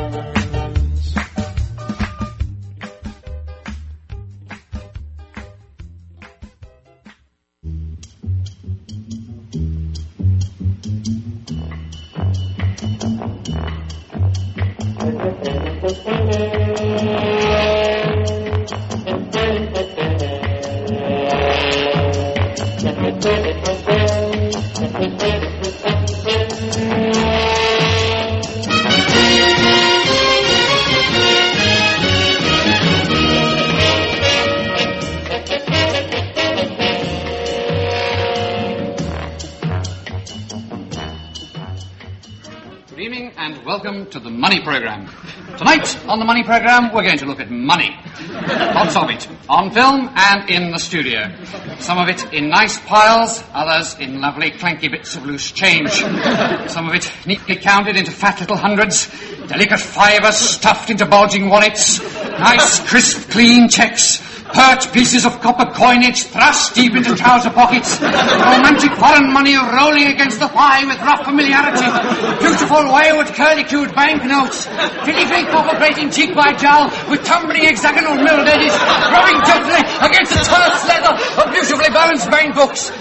Good evening and welcome to the Money Program. Tonight on the Money Program we're going to look at money. Lots of it, on film and in the studio. Some of it in nice piles, others in lovely clanky bits of loose change. Some of it neatly counted into fat little hundreds, delicate fivers stuffed into bulging wallets, nice crisp clean checks, hurt pieces of copper coinage thrust deep into trouser pockets, romantic foreign money rolling against the thigh with rough familiarity, beautiful wayward curly-cued banknotes, filigree copper-plating cheek by jowl with tumbling hexagonal milled edges, rubbing gently against the terse leather of beautifully balanced bank books.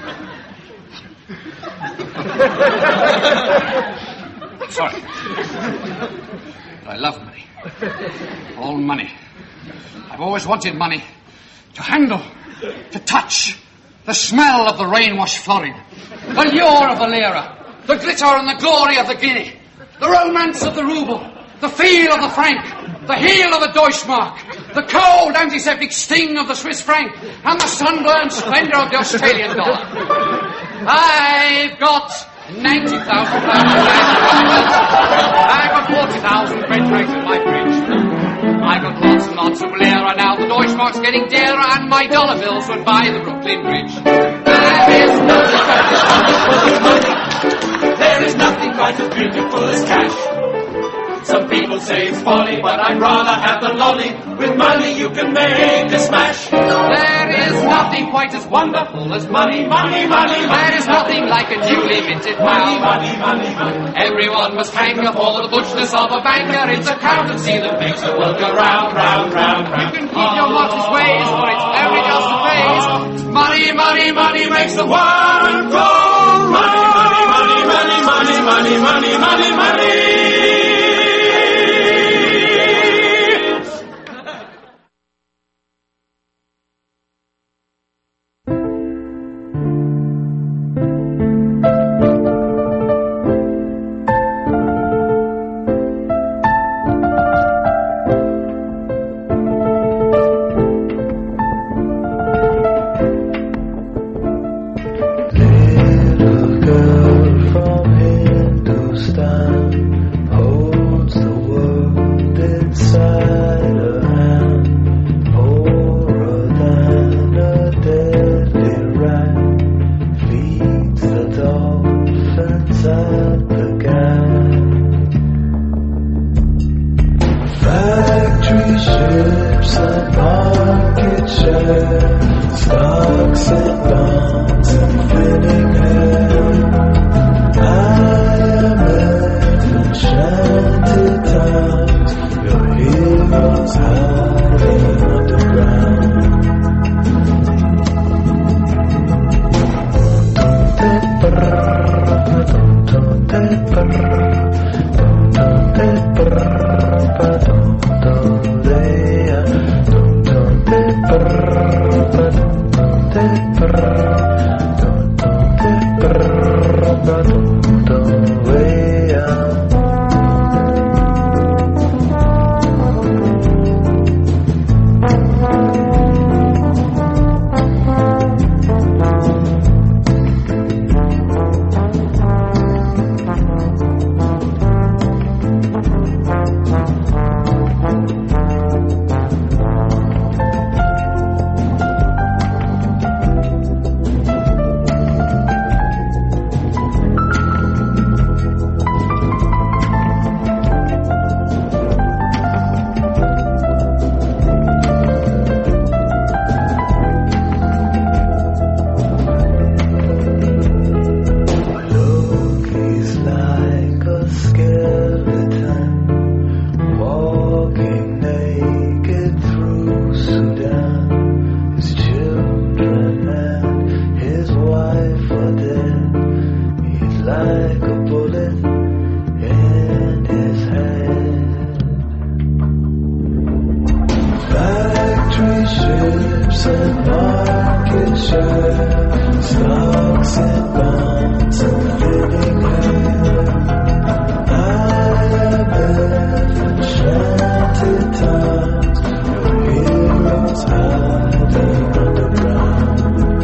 Sorry. But I love money. All money. I've always wanted money. To handle, to touch, the smell of the rain-washed florin, the lure of the lira, the glitter and the glory of the guinea, the romance of the ruble, the feel of the franc, the heel of the Deutschmark, the cold antiseptic sting of the Swiss franc, and the sunburned splendor of the Australian dollar. I've got 90,000 pounds. I've got 40,000 French francs in my fridge. I've got lots and lots of lira now. The Deutschmark's getting dearer, and my dollar bills would buy the Brooklyn Bridge. There is nothing quite as beautiful as cash. Some people say it's folly, but I'd rather have the lolly. With money you can make a smash. There is nothing quite as wonderful as money, money, money. There is nothing like a newly minted pound. Money, money, money. Everyone must hanker for the butchness of a banker. It's accountancy that makes the world go round, round, round, round. You can keep your modest ways, for it's very just a phase. Money, money, money makes the world go round. Money, money, money, money, money, money, money, money. ships and market share, stocks and bonds and living hell. I have enchanted times, your heroes hiding underground.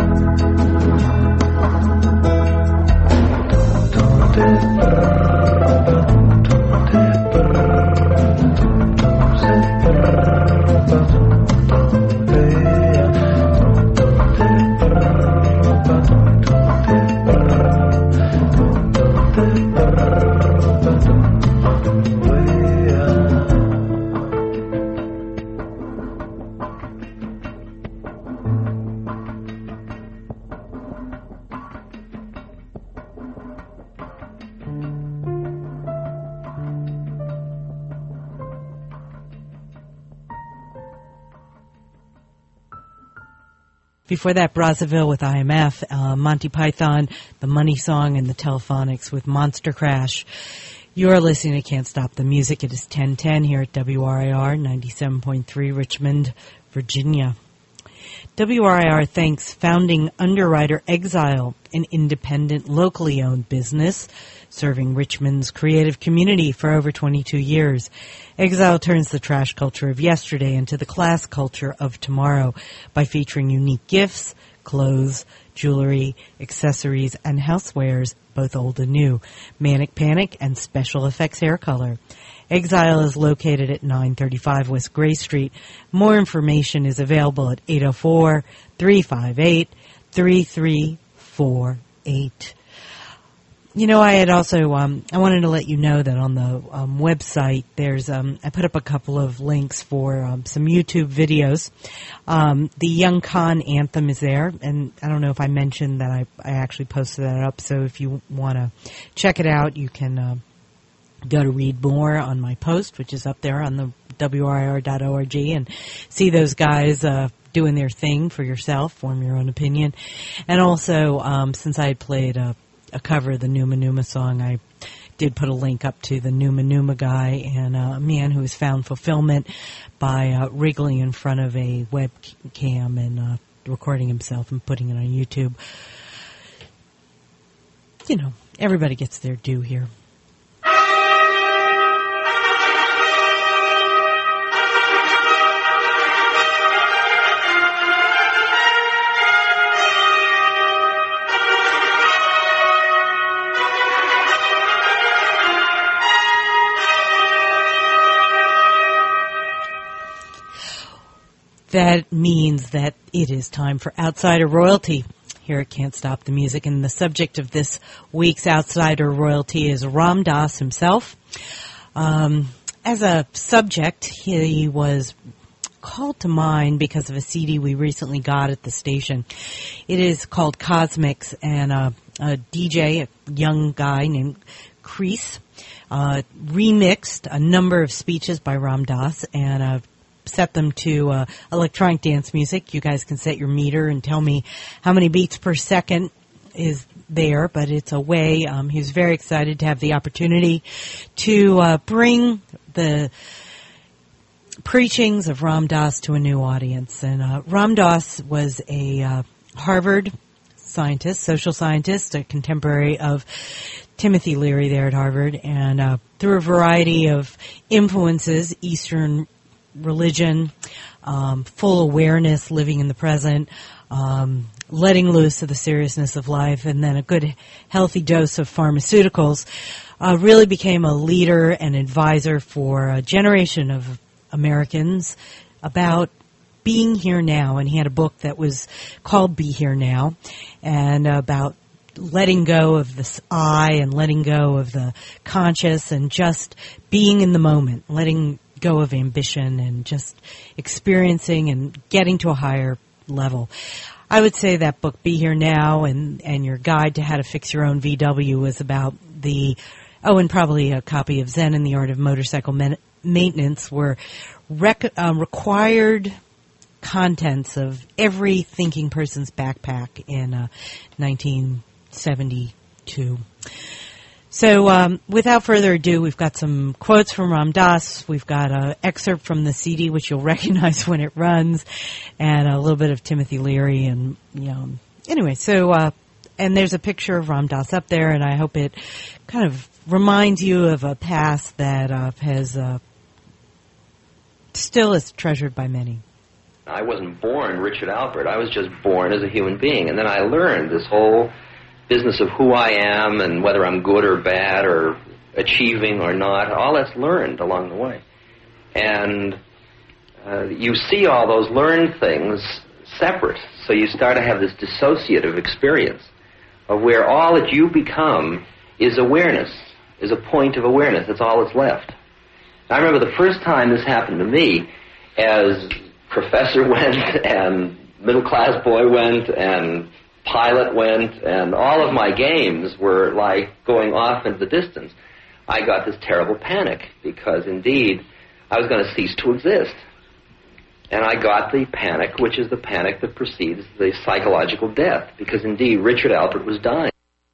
Before that, Brazzaville with IMF, Monty Python, The Money Song, and the Telephonics with Monster Crash. You're listening to Can't Stop the Music. It is 10:10 here at WRIR 97.3 Richmond, Virginia. WRIR thanks founding underwriter Exile, an independent, locally owned business serving Richmond's creative community for over 22 years. Exile turns the trash culture of yesterday into the class culture of tomorrow by featuring unique gifts, clothes, jewelry, accessories, and housewares, both old and new, Manic Panic, and special effects hair color. Exile is located at 935 West Gray Street. More information is available at 804-358-3348. You know, I had also, I wanted to let you know that on the website, there's, I put up a couple of links for some YouTube videos. The Young Khan anthem is there, and I don't know if I mentioned that I actually posted that up, so if you want to check it out, you can go to read more on my post, which is up there on the WRIR.org, and see those guys doing their thing for yourself, form your own opinion. And also, since I had played a cover of the Numa Numa song, I did put a link up to the Numa Numa guy and a man who has found fulfillment by wriggling in front of a webcam and recording himself and putting it on YouTube. You know, everybody gets their due here. That means that it is time for Outsider Royalty here at Can't Stop the Music. And the subject of this week's Outsider Royalty is Ram Dass himself. As a subject, he was called to mind because of a CD we recently got at the station. It is called Cosmics, and a DJ, a young guy named Crease, remixed a number of speeches by Ram Dass and set them to electronic dance music. You guys can set your meter and tell me how many beats per second is there, but it's a way. He was very excited to have the opportunity to bring the preachings of Ram Dass to a new audience. And Ram Dass was a Harvard scientist, social scientist, a contemporary of Timothy Leary there at Harvard, and through a variety of influences, Eastern religion, full awareness, living in the present, letting loose of the seriousness of life, and then a good healthy dose of pharmaceuticals, really became a leader and advisor for a generation of Americans about being here now. And he had a book that was called Be Here Now, and about letting go of this I and letting go of the conscious and just being in the moment, letting go of ambition and just experiencing and getting to a higher level. I would say that book, Be Here Now, and your guide to how to fix your own VW was about and probably a copy of Zen and the Art of Motorcycle Maintenance were required contents of every thinking person's backpack in 1972. So without further ado, we've got some quotes from Ram Dass. We've got an excerpt from the CD, which you'll recognize when it runs, and a little bit of Timothy Leary. And, anyway, so, and there's a picture of Ram Dass up there, and I hope it kind of reminds you of a past that has still is treasured by many. I wasn't born Richard Alpert. I was just born as a human being. And then I learned this whole business of who I am and whether I'm good or bad or achieving or not. All that's learned along the way. And you see all those learned things separate. So you start to have this dissociative experience of where all that you become is awareness, is a point of awareness. That's all that's left. I remember the first time this happened to me, as Professor went and Middle Class Boy went and Pilot went and all of my games were like going off into the distance. I got this terrible panic because indeed I was going to cease to exist. And I got the panic, which is the panic that precedes the psychological death, because indeed Richard Alpert was dying.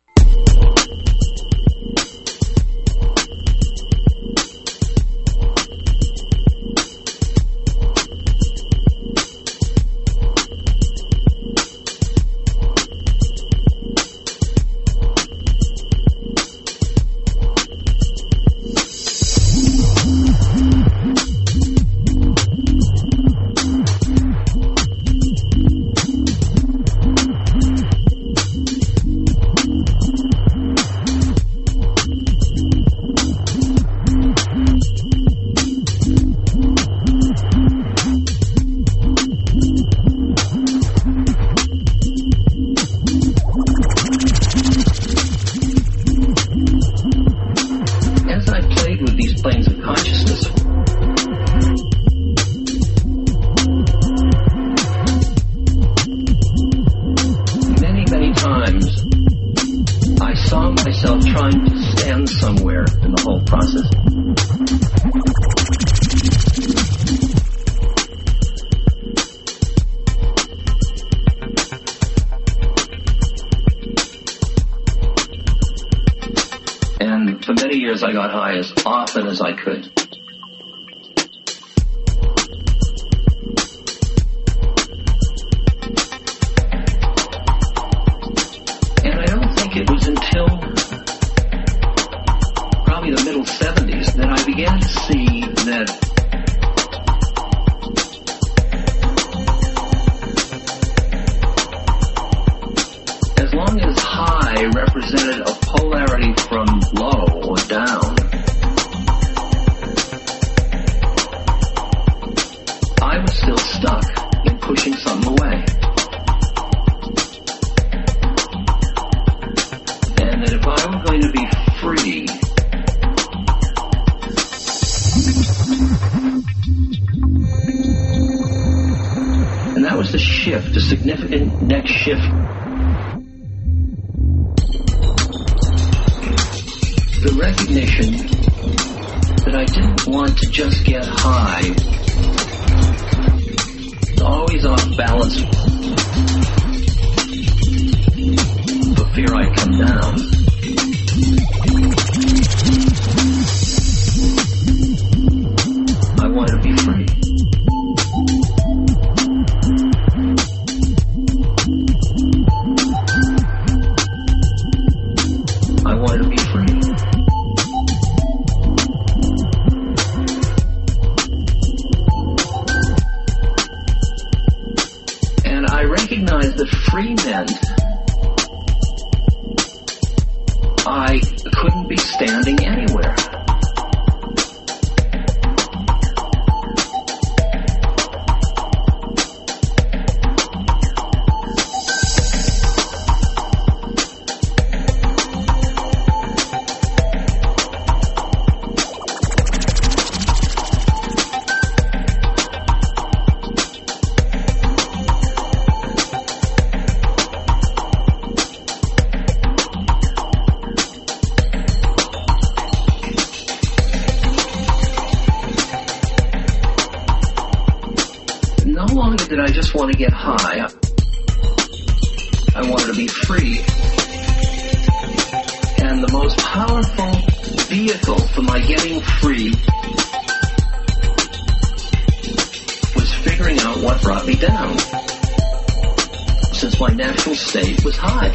As I could. And I don't think it was until probably the middle 70s that I began to see that as long as high represented a polarity from low or down, I was still stuck in pushing something away. And that if I were going to be free, and that was the shift, the significant next shift. The recognition that I didn't want to just get high, always off balance, for fear I'd come down. I wanted to be free. I wanted to be free. Recognized that free meant I couldn't be standing anywhere. Want to get high. I wanted to be free. And And the most powerful vehicle for my getting free was figuring out what brought me down, since my natural state was high.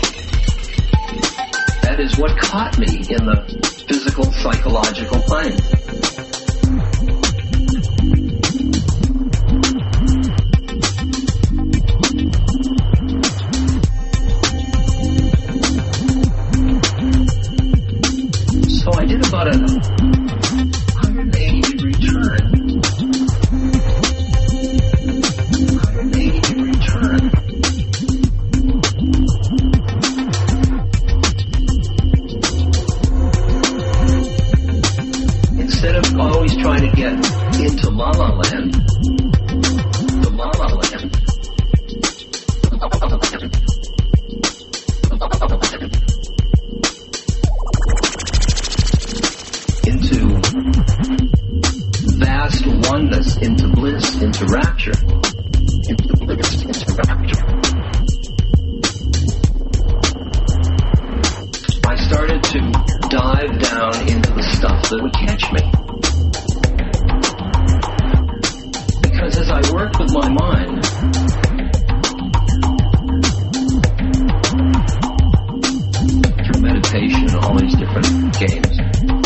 That is what caught me in the physical, psychological plane. So I did about a 180-degree turn. 180-degree turn. Instead of always trying to get into La La Land, the La La Land, into vast oneness, into bliss, into rapture, into bliss, into rapture. I started to dive down into the stuff that would catch me. Because as I worked with my mind, through meditation and all these different games,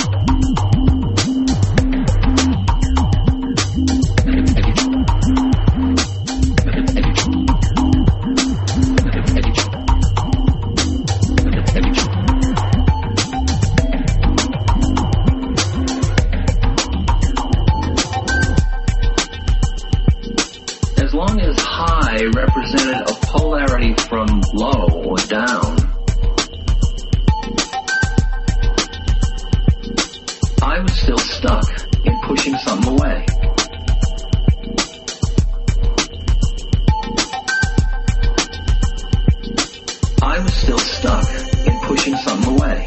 as long as high represented a polarity from low or down, I was still stuck in pushing something away. I was still stuck in pushing something away.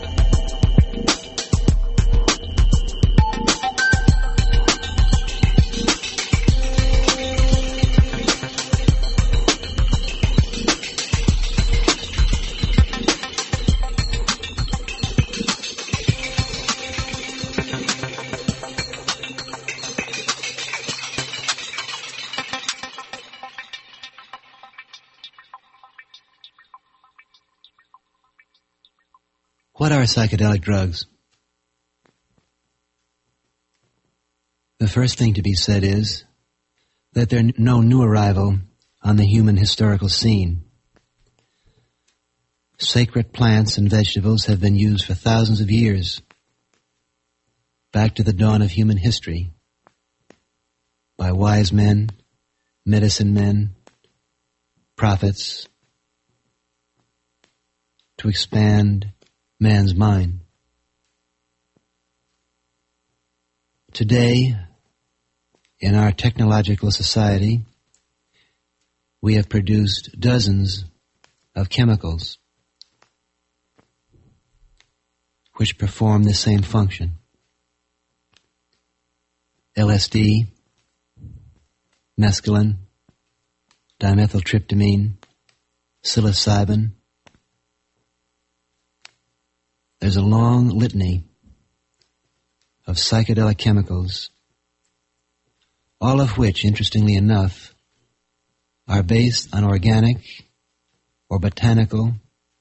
What are psychedelic drugs? The first thing to be said is that they're no new arrival on the human historical scene. Sacred plants and vegetables have been used for thousands of years, back to the dawn of human history, by wise men, medicine men, prophets, to expand man's mind. Today, in our technological society, we have produced dozens of chemicals which perform the same function. LSD, mescaline, dimethyltryptamine, psilocybin. There's a long litany of psychedelic chemicals, all of which, interestingly enough, are based on organic or botanical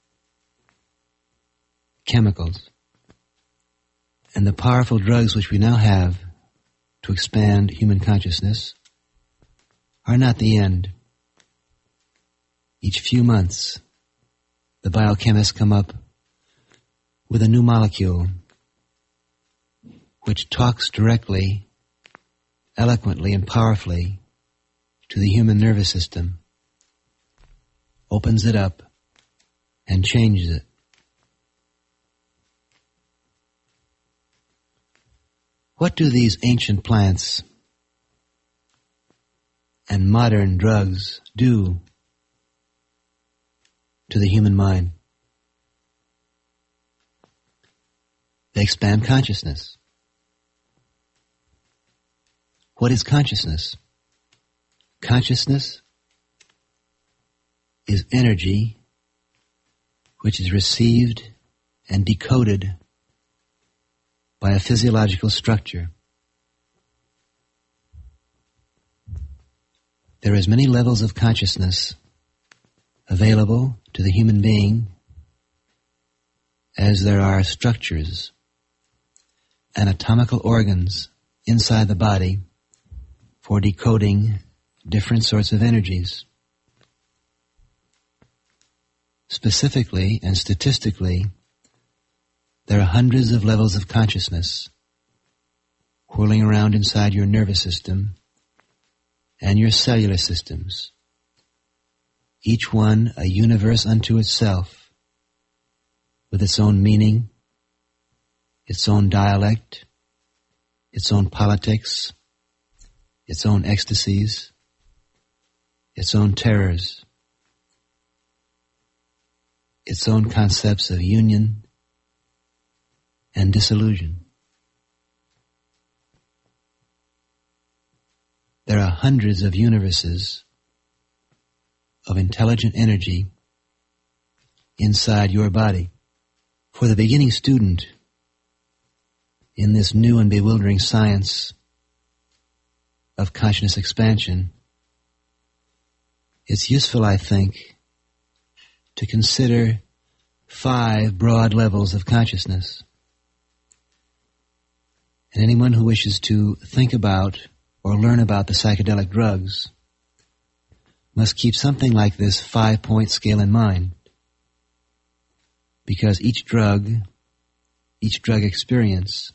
chemicals. And the powerful drugs which we now have to expand human consciousness are not the end. Each few months, the biochemists come up with a new molecule which talks directly, eloquently, and powerfully to the human nervous system, opens it up, and changes it. What do these ancient plants and modern drugs do to the human mind? They expand consciousness. What is consciousness? Consciousness is energy which is received and decoded by a physiological structure. There are as many levels of consciousness available to the human being as there are structures, anatomical organs inside the body for decoding different sorts of energies. Specifically and statistically, there are hundreds of levels of consciousness whirling around inside your nervous system and your cellular systems, each one a universe unto itself, with its own meaning, its own dialect, its own politics, its own ecstasies, its own terrors, its own concepts of union and disillusion. There are hundreds of universes of intelligent energy inside your body. For the beginning student in this new and bewildering science of consciousness expansion, it's useful, I think, to consider 5 broad levels of consciousness. And anyone who wishes to think about or learn about the psychedelic drugs must keep something like this 5-point scale in mind, because each drug experience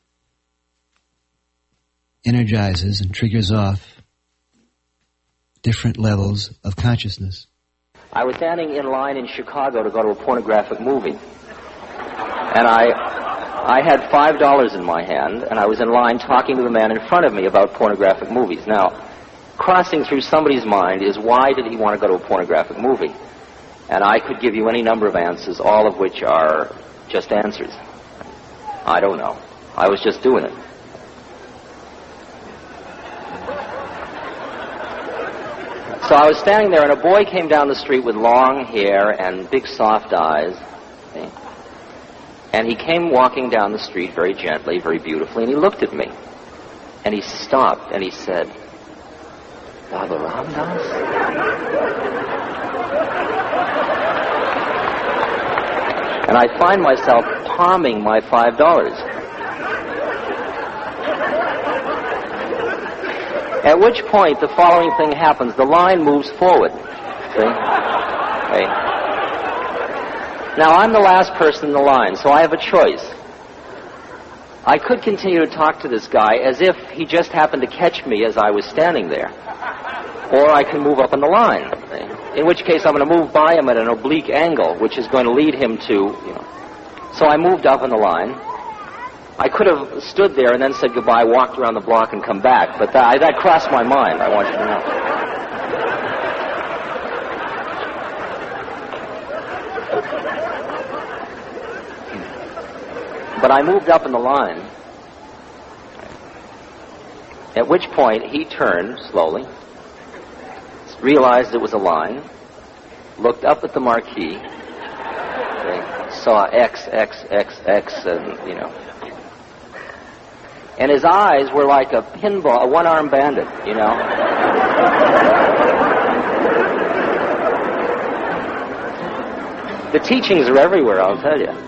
energizes and triggers off different levels of consciousness. I was standing in line in Chicago to go to a pornographic movie, and I had $5 in my hand, and I was in line talking to the man in front of me about pornographic movies. Now, crossing through somebody's mind is, why did he want to go to a pornographic movie? And I could give you any number of answers, all of which are just answers. I don't know. I was just doing it. So I was standing there, and a boy came down the street with long hair and big soft eyes. Okay? And he came walking down the street very gently, very beautifully, and he looked at me. And he stopped, and he said, "Baba Ramdas?" And I find myself palming my $5. At which point, the following thing happens. The line moves forward. See? Okay. Now, I'm the last person in the line, so I have a choice. I could continue to talk to this guy as if he just happened to catch me as I was standing there. Or I can move up in the line, in which case I'm going to move by him at an oblique angle, which is going to lead him to, So I moved up in the line. I could have stood there and then said goodbye, walked around the block, and come back, but that crossed my mind, I want you to know. But I moved up in the line, at which point he turned slowly, realized it was a line, looked up at the marquee, saw X, and, and his eyes were like a pinball, a one-armed bandit, The teachings are everywhere, I'll tell you.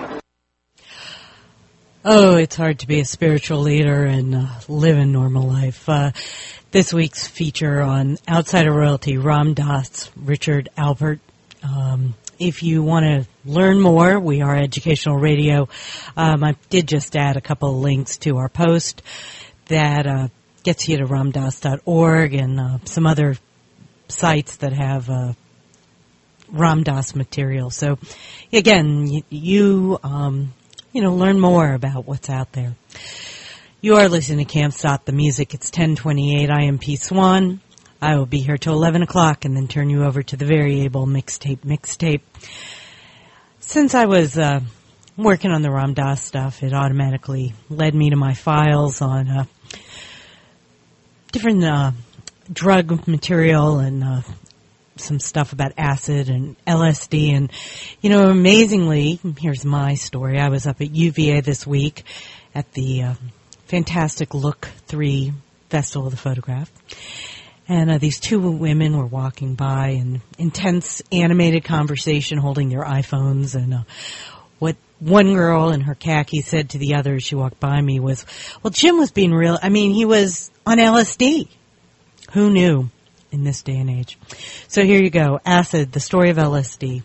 Oh, it's hard to be a spiritual leader and live a normal life. This week's feature on Outside of Royalty, Ram Dass, Richard Alpert. If you want to learn more, we are educational radio. I did just add a couple of links to our post that gets you to ramdass.org and some other sites that have Ram Dass material. So, again, you learn more about what's out there. You are listening to Camp Stop the Music. It's 10:28. I am P. Swan. I will be here till 11 o'clock and then turn you over to the Variable Mixtape. Since I was working on the Ram Dass stuff, it automatically led me to my files on different drug material and some stuff about acid and LSD. And, you know, amazingly, here's my story. I was up at UVA this week at the fantastic Look 3 Festival of the Photograph. And these two women were walking by in intense animated conversation holding their iPhones. And what one girl in her khaki said to the other as she walked by me was, well, Jim was being real. I mean, he was on LSD. Who knew in this day and age? So here you go. Acid, the story of LSD.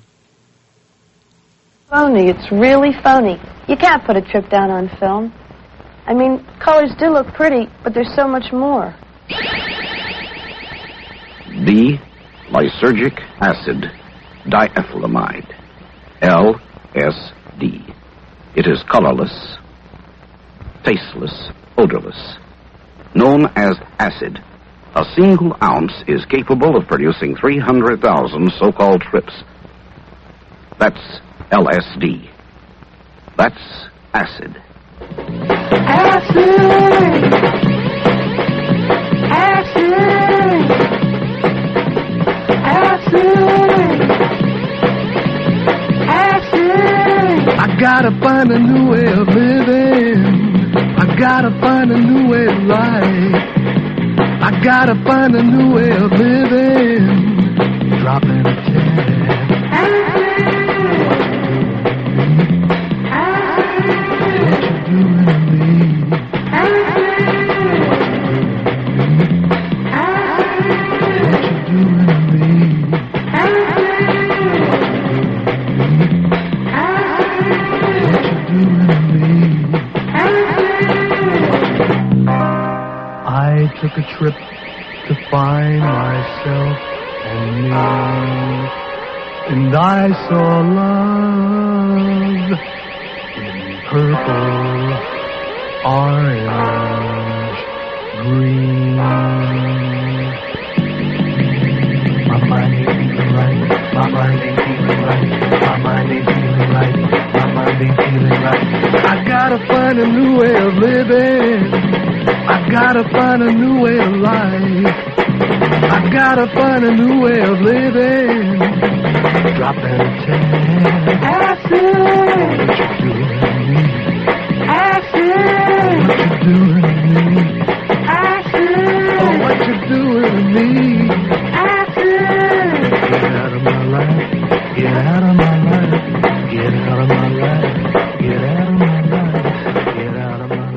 Phony. It's really phony. You can't put a trip down on film. I mean, colors do look pretty, but there's so much more. D. Lysergic acid diethylamide. LSD. It is colorless, tasteless, odorless. Known as acid, a single ounce is capable of producing 300,000 so-called trips. That's LSD. That's acid. Acid! Acid! Acid! Acid! I gotta find a new way of living. I gotta find a new way of life. I gotta find a new way of living. Dropping a 10. What you doing to me? What you doing to me? What you doing to me? I took a trip to find myself and me, and I saw love in purple, orange, green. My mind ain't feeling right, my mind ain't feeling right, my mind ain't feeling right, my mind ain't feeling right. I gotta find a new way of living. I gotta find a new way of life. I gotta find a new way of living. Drop that 10. Acid! What you doing to me? Acid! What you doing to me? Acid! Oh, what you doing to me? Acid! Get out of my life. Get out of my life. Get out of my life. Get out of my life. Get out of my life.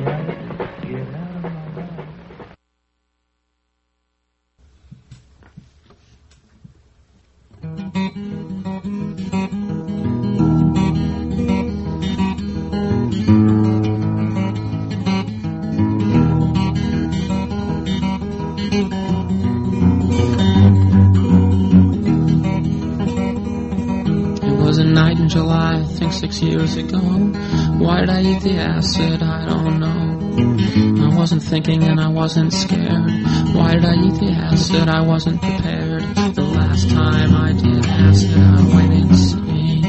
July, I think 6 years ago. Why did I eat the acid? I don't know. I wasn't thinking and I wasn't scared. Why did I eat the acid? I wasn't prepared. The last time I did acid, I went insane.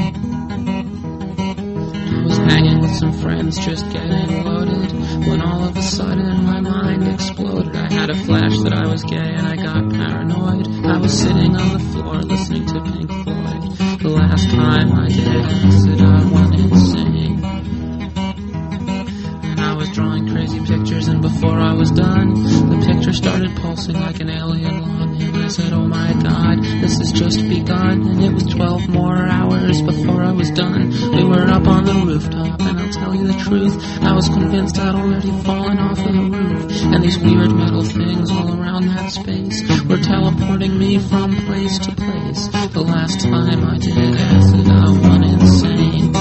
I was hanging with some friends, just getting loaded, when all of a sudden my mind exploded. I had a flash that I was gay and I got paranoid. I was sitting on the floor listening to Pink Floyd. The last time I did acid, I went insane. And I was drawing crazy pictures, and before I was done, the picture started pulsing like an alien lung. And I said, oh my God, this has just begun. And it was 12 more hours before I was done. We were up on the rooftop, and I'll tell you the truth, I was convinced I'd already fallen off of the roof. And these weird metal things all around that space were teleporting me from place to place. The last time I did acid, I went insane.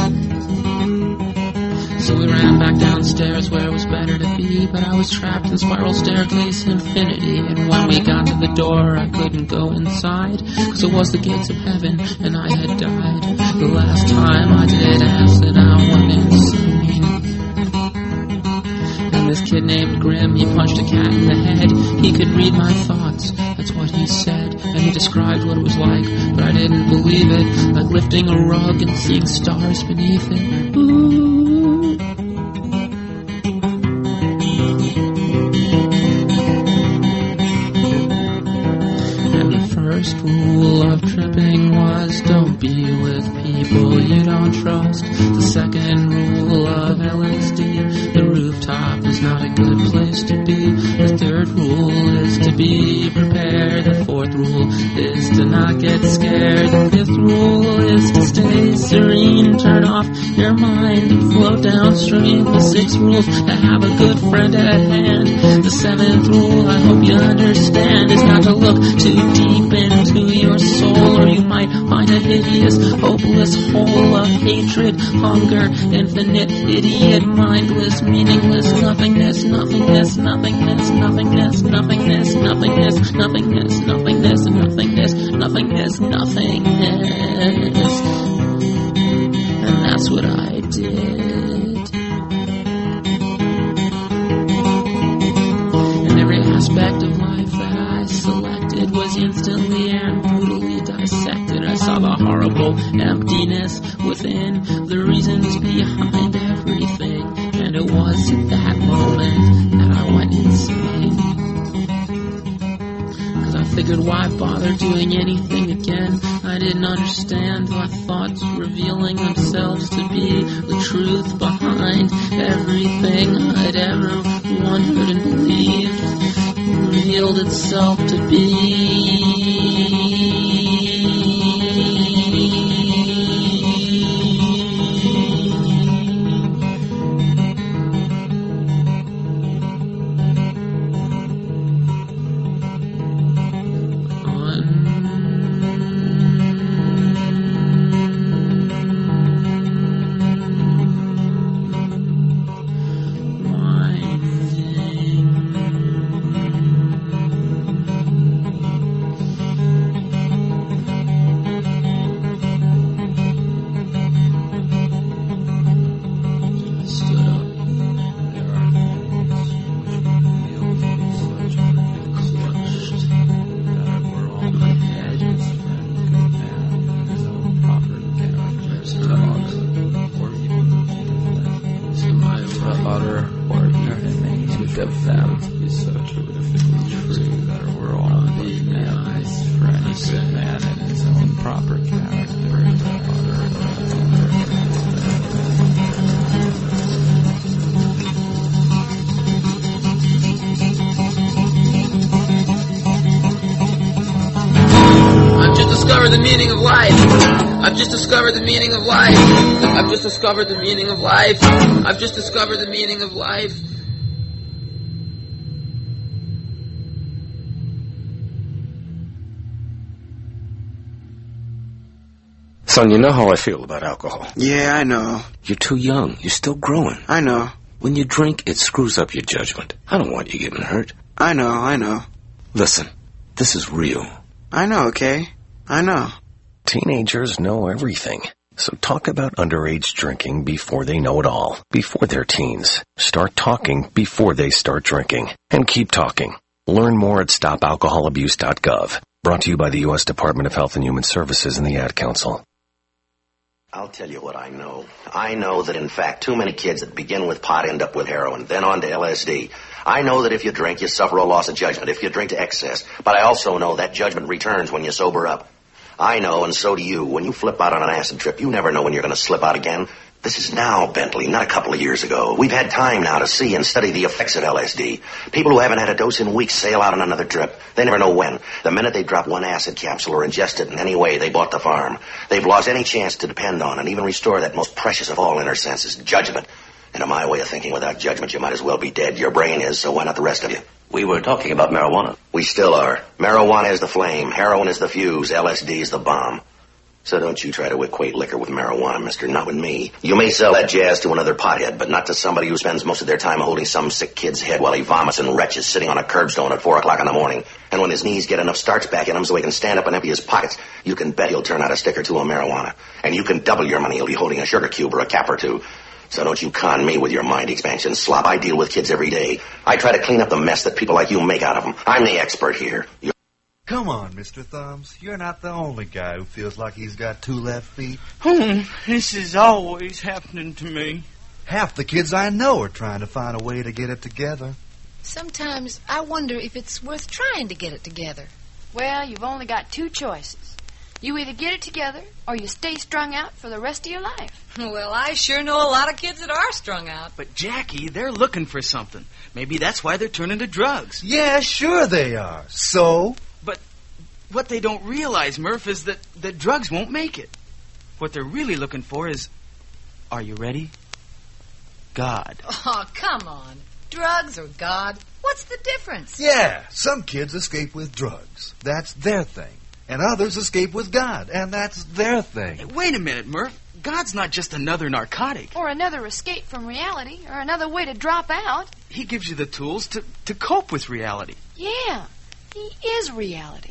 So we ran back downstairs where it was better to be, but I was trapped in spiral staircase infinity. And when we got to the door, I couldn't go inside, cause it was the gates of heaven, and I had died. The last time I did acid, I went insane. And this kid named Grim, he punched a cat in the head. He could read my thoughts, that's what he said. And he described what it was like, but I didn't believe it. Like lifting a rug and seeing stars beneath it. Ooh. first rule of tripping was don't be with people you don't trust. The second rule of LSD, the rooftop is not a good place to be. The third rule is to be prepared. The fourth rule is to not get scared. The fifth rule is to stay serene. Turn off your mind and float downstream. The sixth rule, to have a good friend at hand. The seventh rule, I hope you understand, is not to look too deep into your soul, or you might find a hideous, hopeless hole of hatred, hunger, infinite, idiot, mindless, meaningless, nothingness, nothingness, nothingness, nothingness, nothingness, nothingness, nothingness, nothingness, nothingness, nothingness, nothingness. And that's what I did. And every aspect of life that I selected was instantly and brutally dissected. I saw the horrible emptiness within, the reasons behind everything. And it was at that moment that I went insane. 'Cause I figured, why bother doing anything again? I didn't understand my thoughts revealing themselves to be the truth behind everything I'd ever wondered and believed. Revealed itself to be the meaning of life. I've just discovered the meaning of life. I've just discovered the meaning of life. I've just discovered the meaning of life. Son, you know how I feel about alcohol. Yeah, I know. You're too young. You're still growing. I know. When you drink, it screws up your judgment. I don't want you getting hurt. I know. Listen, this is real. I know, okay? I know. Teenagers know everything. So talk about underage drinking before they know it all. Before they're teens. Start talking before they start drinking. And keep talking. Learn more at stopalcoholabuse.gov. Brought to you by the U.S. Department of Health and Human Services and the Ad Council. I'll tell you what I know. I know that, in fact, too many kids that begin with pot end up with heroin, then on to LSD. I know that if you drink, you suffer a loss of judgment if you drink to excess. But I also know that judgment returns when you sober up. I know, and so do you. When you flip out on an acid trip, you never know when you're going to slip out again. This is now, Bentley, not a couple of years ago. We've had time now to see and study the effects of LSD. People who haven't had a dose in weeks sail out on another trip. They never know when. The minute they drop one acid capsule or ingest it in any way, they bought the farm. They've lost any chance to depend on and even restore that most precious of all inner senses, judgment. And in my way of thinking, without judgment, you might as well be dead. Your brain is, so why not the rest of you? We were talking about marijuana. We still are. Marijuana is the flame. Heroin is the fuse. LSD is the bomb. So don't you try to equate liquor with marijuana, mister. Not with me. You may sell that jazz to another pothead, but not to somebody who spends most of their time holding some sick kid's head while he vomits and retches sitting on a curbstone at 4 o'clock in the morning. And when his knees get enough starch back in him so he can stand up and empty his pockets, you can bet he'll turn out a stick or two of marijuana. And you can double your money. He'll be holding a sugar cube or a cap or two. So don't you con me with your mind expansion slop. I deal with kids every day. I try to clean up the mess that people like you make out of them. I'm the expert here. Come on, Mr. Thumbs. You're not the only guy who feels like he's got 2 left feet. This is always happening to me. Half the kids I know are trying to find a way to get it together. Sometimes I wonder if it's worth trying to get it together. Well, you've only got two choices. You either get it together or you stay strung out for the rest of your life. Well, I sure know a lot of kids that are strung out. But, Jackie, they're looking for something. Maybe that's why they're turning to drugs. Yeah, sure they are. So? But what they don't realize, Murph, is that drugs won't make it. What they're really looking for is, are you ready? God. Oh, come on. Drugs or God? What's the difference? Yeah, some kids escape with drugs. That's their thing. And others escape with God, and that's their thing. Hey, wait a minute, Murph. God's not just another narcotic. Or another escape from reality, or another way to drop out. He gives you the tools to cope with reality. Yeah, he is reality.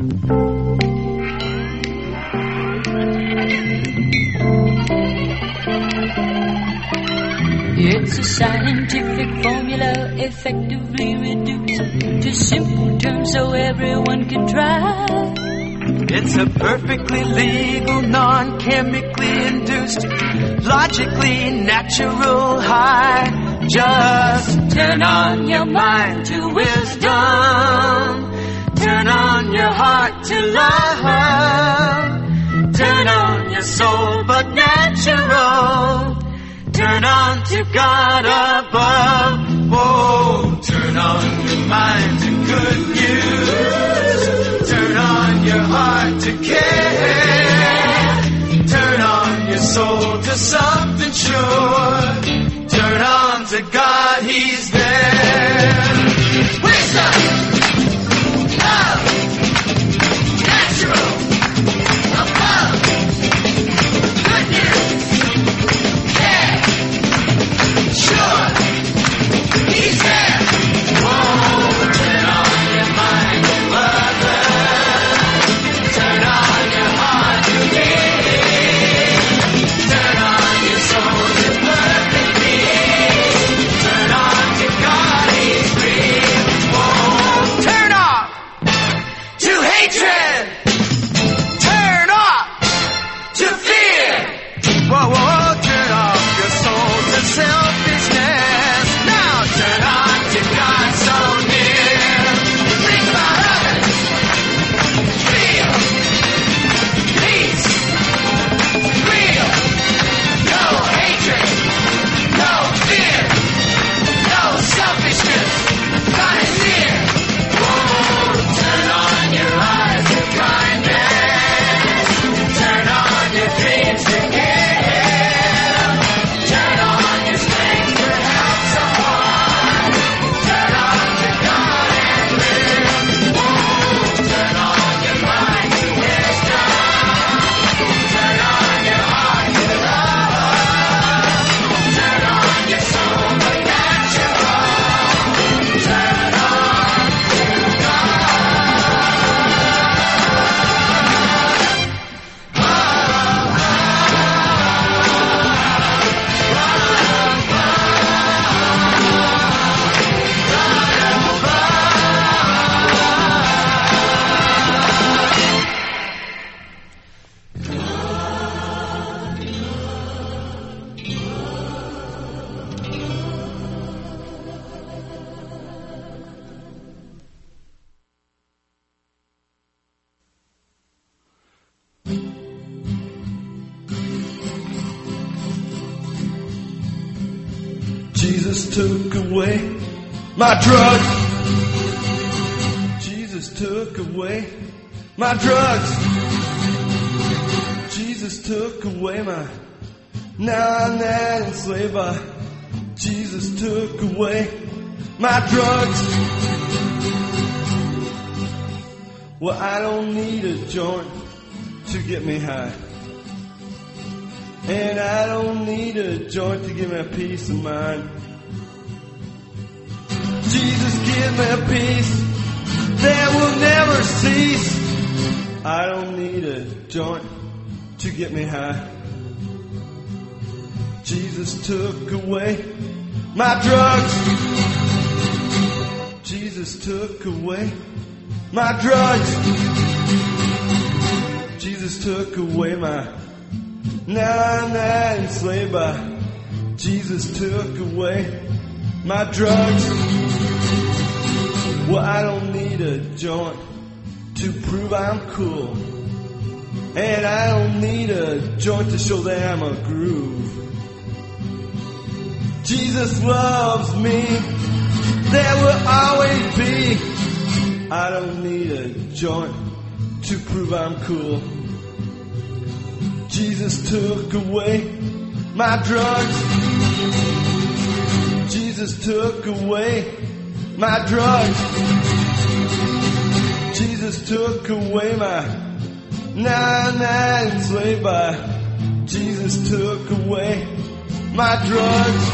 It's a scientific formula effectively reduced to simple terms so everyone can try. It's a perfectly legal, non-chemically induced, logically natural high. Just turn on your mind to wisdom. Turn on your heart to love. Turn on your soul but natural. Turn on to God above. Whoa, turn on your mind to good news. Turn on your heart to care. Turn on your soul to something sure. Turn on to God, He's there. Wisdom, love, natural, above, good news, care, sure, He's there. Whoa, turn on your mind to mother. Turn on your heart to give. Turn on your soul to perfect peace. Turn on to God, He's free. Whoa, turn off to hatred. Turn off to fear. Whoa, whoa, turn off your soul to selfishness. Now turn on to God so near. Think about others. Feel peace. Real. No hatred. No fear. No selfishness. God is near. Whoa, turn on your eyes to kindness. Turn on your dreams to give. Turn on your strength to help someone. Turn on to God and live. Whoa, turn on your mind to wisdom. Turn on your heart to love. Turn on your soul to natural. Turn on to Jesus took away my drugs. Jesus took away my drugs. Jesus took away my now I'm not enslaved by. Jesus took away my drugs. Well, I don't need a joint to get me high. And I don't need a joint to give me a peace of mind. Jesus, give me a peace that will never cease. I don't need a joint to get me high. Jesus took away my drugs. Jesus took away my drugs. Jesus took away my now I'm not enslaved by. Jesus took away my drugs. Well, I don't need a joint to prove I'm cool. And I don't need a joint to show that I'm a groove. Jesus loves me, there will always be. I don't need a joint to prove I'm cool. Jesus took away my drugs. Jesus took away my drugs. Jesus took away my 99 slave by. Jesus took away my drugs.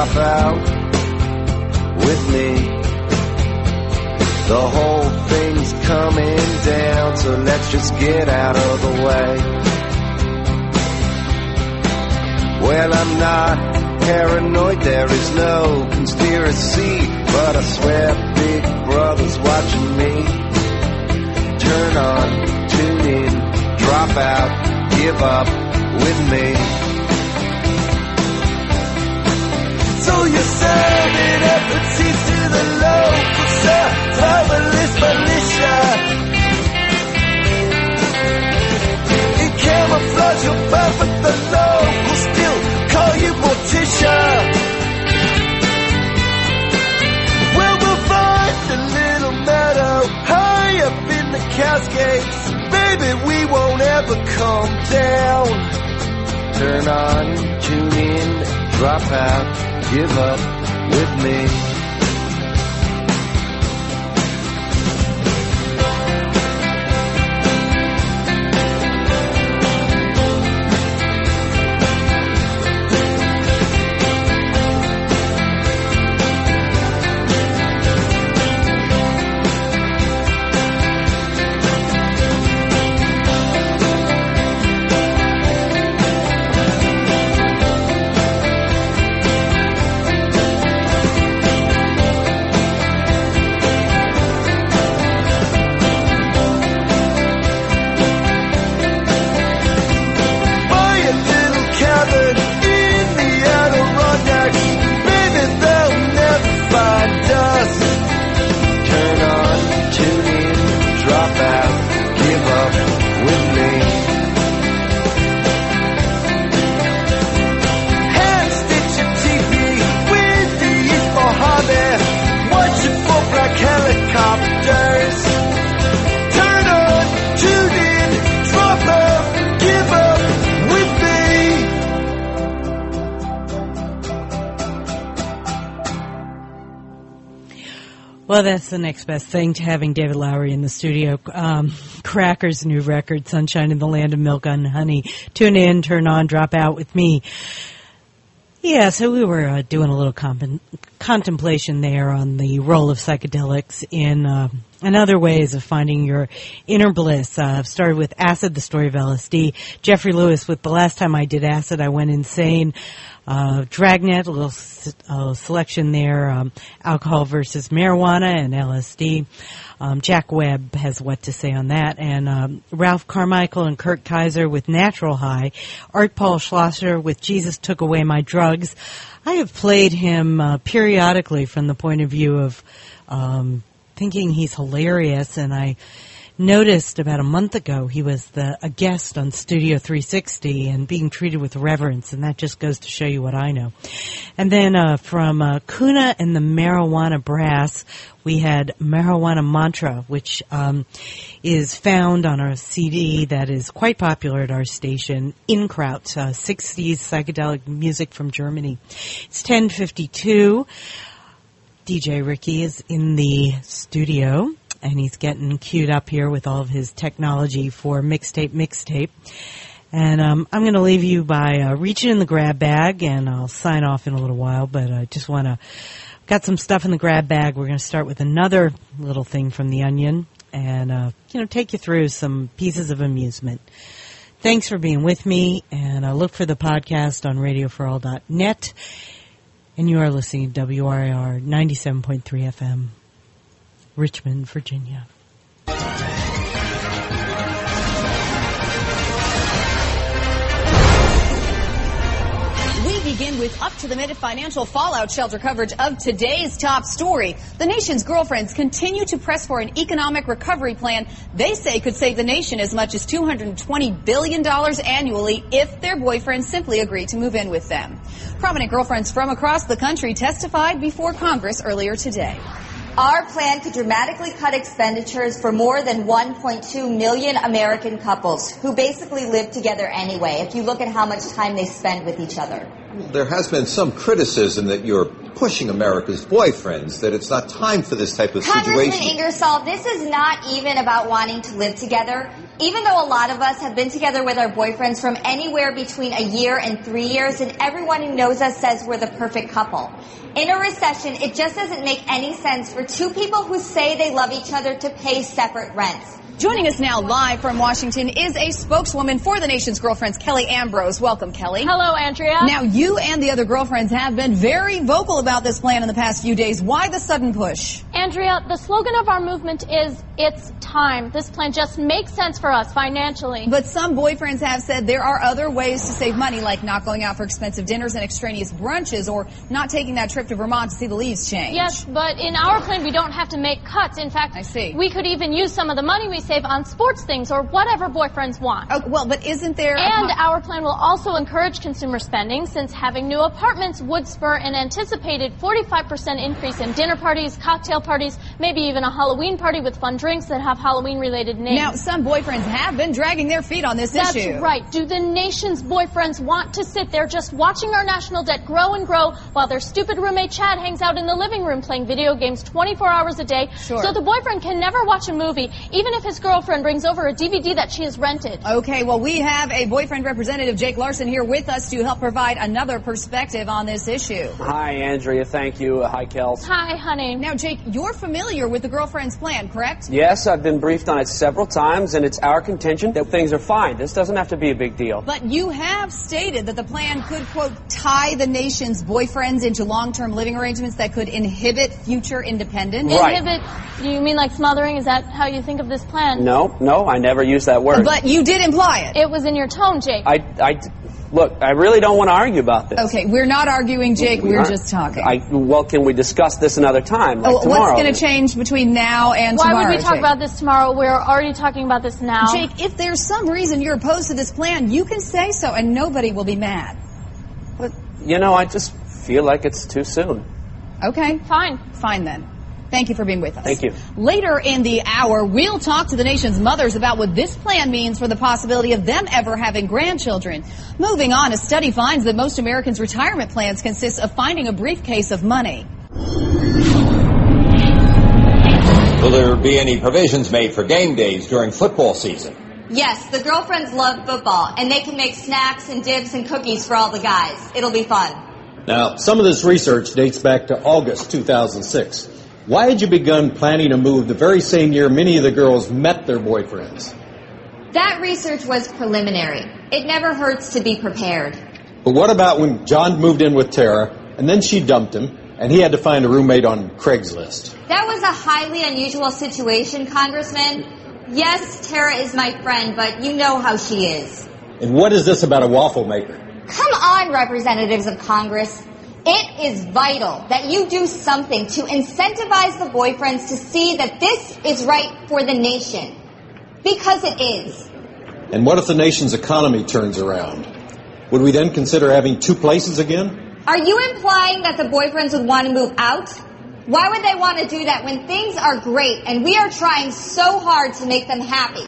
drop out with me. The whole thing's coming down, so let's just get out of the way. Well, I'm not paranoid, there is no conspiracy, but I swear Big Brother's watching me. Turn on, tune in, drop out, give up with me. So you're serving up the seats to the local survivalist militia. In camouflage your birth, but the locals still call you Morticia. Well, we'll find a little meadow high up in the Cascades. Baby, we won't ever calm down. Turn on, tune in, drop out, give up with me. Well, that's the next best thing to having David Lowery in the studio. Cracker's new record, Sunshine in the Land of Milk and Honey. Tune in, turn on, drop out with me. Yeah, so we were doing a little contemplation there on the role of psychedelics in other ways of finding your inner bliss. I've started with acid, the story of LSD. Jeffrey Lewis with the last time I did acid, I went insane. Dragnet, a little selection there, alcohol versus marijuana and LSD. Jack Webb has what to say on that. And Ralph Carmichael and Kurt Kaiser with Natural High. Art Paul Schlosser with Jesus Took Away My Drugs. I have played him periodically from the point of view of thinking he's hilarious, and I noticed about a month ago he was a guest on Studio 360 and being treated with reverence, and that just goes to show you what I know. And then from Kuna and the Marijuana Brass, we had Marijuana Mantra, which is found on our CD that is quite popular at our station, Inkraut, 60s psychedelic music from Germany. It's 10:52. DJ Ricky is in the studio, and he's getting queued up here with all of his technology for mixtape. And I'm going to leave you by reaching in the grab bag, and I'll sign off in a little while, but I just want to... Got some stuff in the grab bag. We're going to start with another little thing from The Onion and, take you through some pieces of amusement. Thanks for being with me, and look for the podcast on radioforall.net. And you are listening to WRIR 97.3 FM, Richmond, Virginia. Begin with up-to-the-minute financial fallout shelter coverage of today's top story. The nation's girlfriends continue to press for an economic recovery plan they say could save the nation as much as $220 billion annually if their boyfriends simply agree to move in with them. Prominent girlfriends from across the country testified before Congress earlier today. Our plan could dramatically cut expenditures for more than 1.2 million American couples who basically live together anyway, if you look at how much time they spend with each other. There has been some criticism that you're pushing America's boyfriends, that it's not time for this type of situation. Congressman Ingersoll, this is not even about wanting to live together. Even though a lot of us have been together with our boyfriends from anywhere between a year and 3 years, and everyone who knows us says we're the perfect couple. In a recession, it just doesn't make any sense for two people who say they love each other to pay separate rents. Joining us now live from Washington is a spokeswoman for the Nation's Girlfriends, Kelly Ambrose. Welcome, Kelly. Hello, Andrea. Now, you and the other girlfriends have been very vocal about this plan in the past few days. Why the sudden push? Andrea, the slogan of our movement is, "It's time." This plan just makes sense for us financially. But some boyfriends have said there are other ways to save money, like not going out for expensive dinners and extraneous brunches, or not taking that trip to Vermont to see the leaves change. Yes, but in our plan, we don't have to make cuts. In fact, I see. We could even use some of the money we save on sports things or whatever boyfriends want. Oh, well, but isn't there... And our plan will also encourage consumer spending, since having new apartments would spur an anticipated 45% increase in dinner parties, cocktail parties, maybe even a Halloween party with fun drinks that have Halloween-related names. Now, some boyfriends have been dragging their feet on this issue. That's right. Do the nation's boyfriends want to sit there just watching our national debt grow and grow while their stupid roommate Chad hangs out in the living room playing video games 24 hours a day? Sure. So the boyfriend can never watch a movie, even if his girlfriend brings over a DVD that she has rented. Okay, well, we have a boyfriend representative, Jake Larson, here with us to help provide another perspective on this issue. Hi, Andrea. Thank you. Hi, Kels. Hi, honey. Now, Jake, you're familiar with the girlfriend's plan, correct? Yes, I've been briefed on it several times, and it's our contention that things are fine. This doesn't have to be a big deal. But you have stated that the plan could, quote, tie the nation's boyfriends into long-term living arrangements that could inhibit future independence. Right. Inhibit? You mean like smothering? Is that how you think of this plan? No, I never used that word. But you did imply it. It was in your tone, Jake. Look, I really don't want to argue about this. Okay, we're not arguing, Jake. We're just talking. Well, can we discuss this another time, like tomorrow? What's going to change between now and tomorrow, tomorrow, Why would we talk Jake? about this tomorrow? We're already talking about this now. Jake, if there's some reason you're opposed to this plan, you can say so, and nobody will be mad. But, I just feel like it's too soon. Okay. Fine. Fine, then. Thank you for being with us. Thank you. Later in the hour, we'll talk to the nation's mothers about what this plan means for the possibility of them ever having grandchildren. Moving on, a study finds that most Americans' retirement plans consist of finding a briefcase of money. Will there be any provisions made for game days during football season? Yes, the girlfriends love football, and they can make snacks and dips and cookies for all the guys. It'll be fun. Now, some of this research dates back to August 2006. Why had you begun planning a move the very same year many of the girls met their boyfriends? That research was preliminary. It never hurts to be prepared. But what about when John moved in with Tara, and then she dumped him, and he had to find a roommate on Craigslist? That was a highly unusual situation, Congressman. Yes, Tara is my friend, but you know how she is. And what is this about a waffle maker? Come on, representatives of Congress. It is vital that you do something to incentivize the boyfriends to see that this is right for the nation. Because it is. And what if the nation's economy turns around? Would we then consider having two places again? Are you implying that the boyfriends would want to move out? Why would they want to do that when things are great and we are trying so hard to make them happy?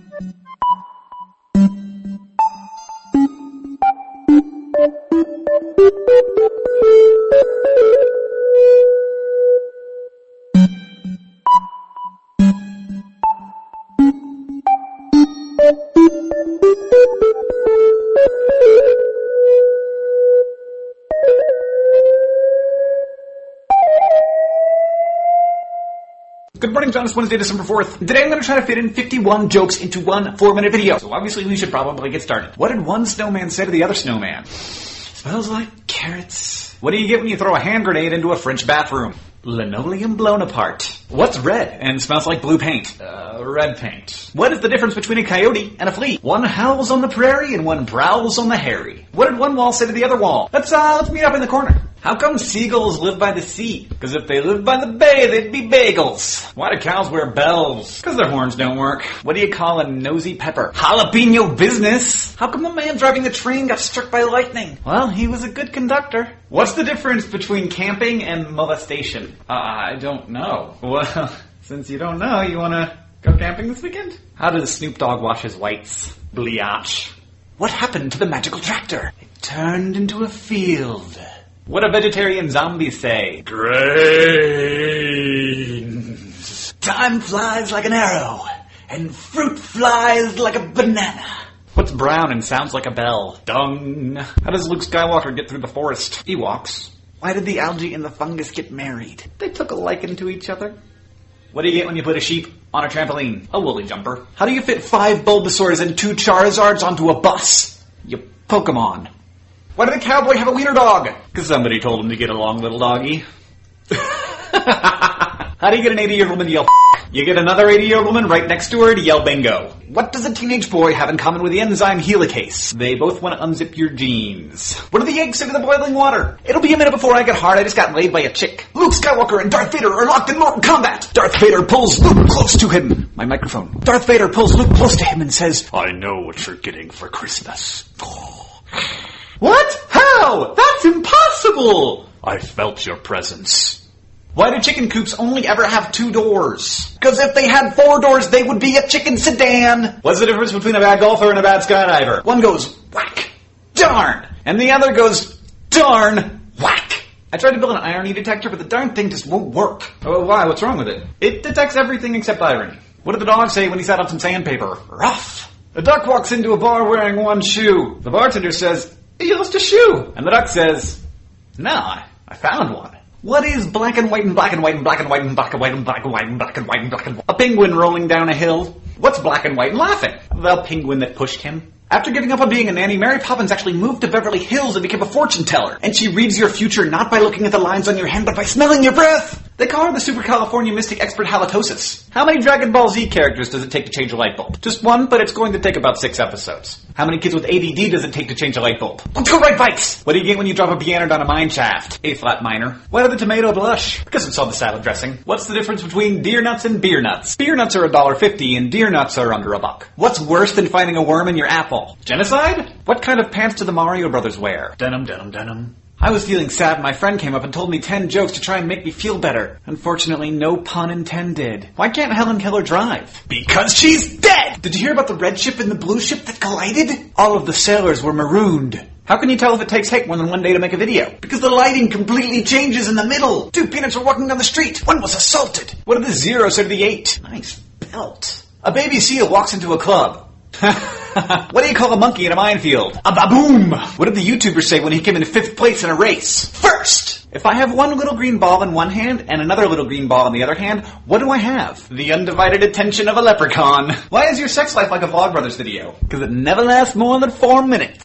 Good morning, John. It's Wednesday, December 4th. Today I'm going to try to fit in 51 jokes into one 4-minute video. So obviously we should probably get started. What did one snowman say to the other snowman? Smells like carrots. What do you get when you throw a hand grenade into a French bathroom? Linoleum blown apart. What's red and smells like blue paint? Red paint. What is the difference between a coyote and a flea? One howls on the prairie and one prowls on the hairy. What did one wall say to the other wall? Let's meet up in the corner. How come seagulls live by the sea? Because if they lived by the bay, they'd be bagels. Why do cows wear bells? Because their horns don't work. What do you call a nosy pepper? Jalapeno business. How come a man driving a train got struck by lightning? Well, he was a good conductor. What's the difference between camping and molestation? I don't know. Well, since you don't know, you want to go camping this weekend? How does Snoop Dogg wash his whites? Bleach. What happened to the magical tractor? It turned into a field. What do vegetarian zombies say? Grains. Time flies like an arrow. and fruit flies like a banana. What's brown and sounds like a bell? Dung. How does Luke Skywalker get through the forest? Ewoks. Why did the algae and the fungus get married? They took a liking to each other. What do you get when you put a sheep on a trampoline? A woolly jumper. How do you fit 5 Bulbasaurs and 2 Charizards onto a bus? You Pokemon. Why did the cowboy have a wiener dog? Because somebody told him to get along, little doggy. How do you get an 80-year-old woman to yell You get another 80-year-old woman right next to her to yell bingo. What does a teenage boy have in common with the enzyme helicase? They both want to unzip your jeans. What do the eggs say to the boiling water? It'll be a minute before I get hard, I just got laid by a chick. Luke Skywalker and Darth Vader are locked in mortal combat. Darth Vader pulls Luke close to him. My microphone. Darth Vader pulls Luke close to him and says, I know what you're getting for Christmas. What? How? That's impossible! I felt your presence. Why do chicken coops only ever have 2 doors? Because if they had 4 doors, they would be a chicken sedan. What's the difference between a bad golfer and a bad skydiver? One goes, whack, darn, and the other goes, darn, whack. I tried to build an irony detector, but the darn thing just won't work. Oh, why? What's wrong with it? It detects everything except irony. What did the dog say when he sat on some sandpaper? Rough. A duck walks into a bar wearing 1 shoe. The bartender says, he lost a shoe. And the duck says, no, I found one. What is black and white and black and white and black and white and black and white and black and white and black and white and black and white? A penguin rolling down a hill. What's black and white and laughing? The penguin that pushed him. After giving up on being a nanny, Mary Poppins actually moved to Beverly Hills and became a fortune teller. And she reads your future not by looking at the lines on your hand, but by smelling your breath. They call her the Super California Mystic Expert Halitosis. How many Dragon Ball Z characters does it take to change a light bulb? Just 1, but it's going to take about 6 episodes. How many kids with ADD does it take to change a light bulb? Let's go ride bikes! What do you get when you drop a piano down a mine shaft? A-flat minor. Why did the tomato blush? Because it's all the salad dressing. What's the difference between deer nuts and beer nuts? Beer nuts are $1.50 and deer nuts are under $1. What's worse than finding a worm in your apple? Genocide? What kind of pants do the Mario Brothers wear? Denim, denim, denim. I was feeling sad and my friend came up and told me 10 jokes to try and make me feel better. Unfortunately, no pun intended. Why can't Helen Keller drive? Because she's dead! Did you hear about the red ship and the blue ship that collided? All of the sailors were marooned. How can you tell if it takes Hank more than 1 day to make a video? Because the lighting completely changes in the middle. 2 peanuts were walking down the street. 1 was assaulted. What did the 0 say to the 8? Nice belt. A baby seal walks into a club. What do you call a monkey in a minefield? A baboom! What did the YouTuber say when he came in 5th place in a race? First! If I have 1 little green ball in one hand and another little green ball in the other hand, what do I have? The undivided attention of a leprechaun. Why is your sex life like a Vlogbrothers video? Because it never lasts more than 4 minutes.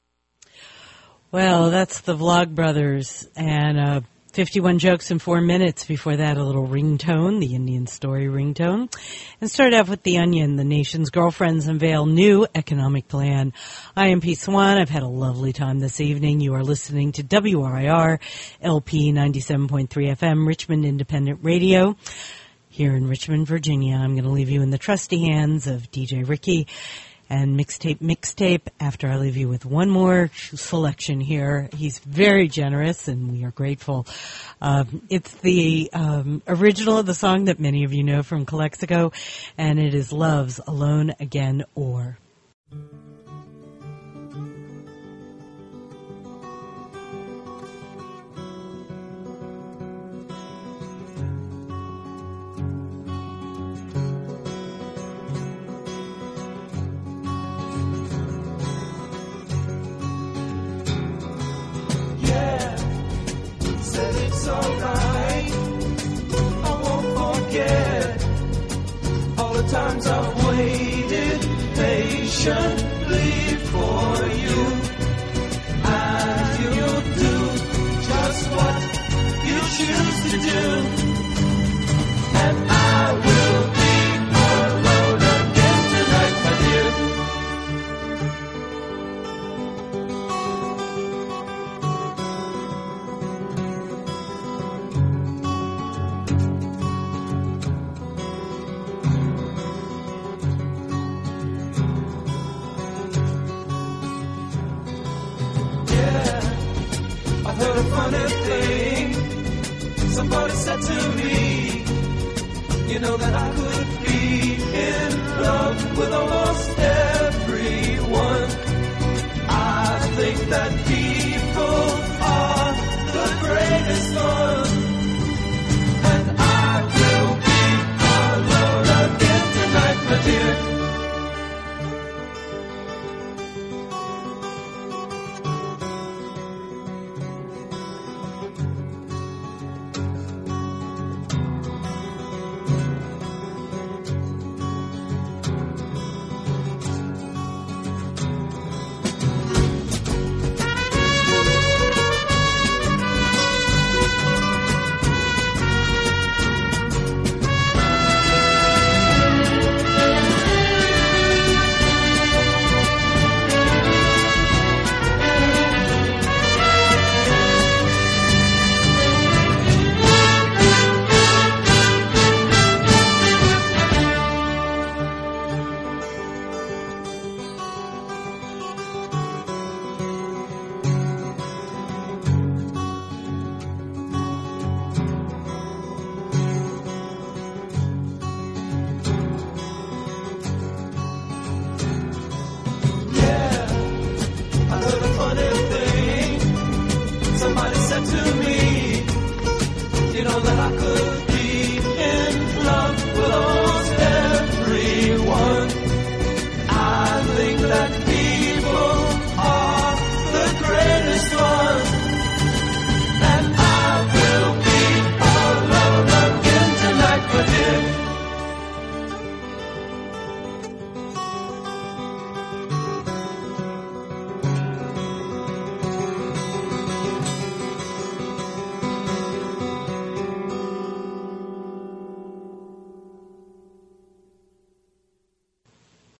Well, that's the Vlogbrothers, and 51 jokes in 4 minutes. Before that, a little ringtone, the Indian Story ringtone. And started off with The Onion, the nation's girlfriends unveil new economic plan. I am Pete Swan. I've had a lovely time this evening. You are listening to WRIR LP 97.3 FM, Richmond Independent Radio. Here in Richmond, Virginia, I'm going to leave you in the trusty hands of DJ Ricky and mixtape after I leave you with one more selection here. He's very generous, and we are grateful. It's the original of the song that many of you know from Calexico, and it is Love's Alone Again Or. Said it's alright, I won't forget all the times I've waited patiently for you. And you'll do just what you choose to do. And I will be alone again tonight, my dear. Heard a funny thing somebody said to me, you know that I could be in love with almost everyone. I think that people are the greatest fun, and I will be alone again tonight, my dear. could be in love with almost everyone. I think that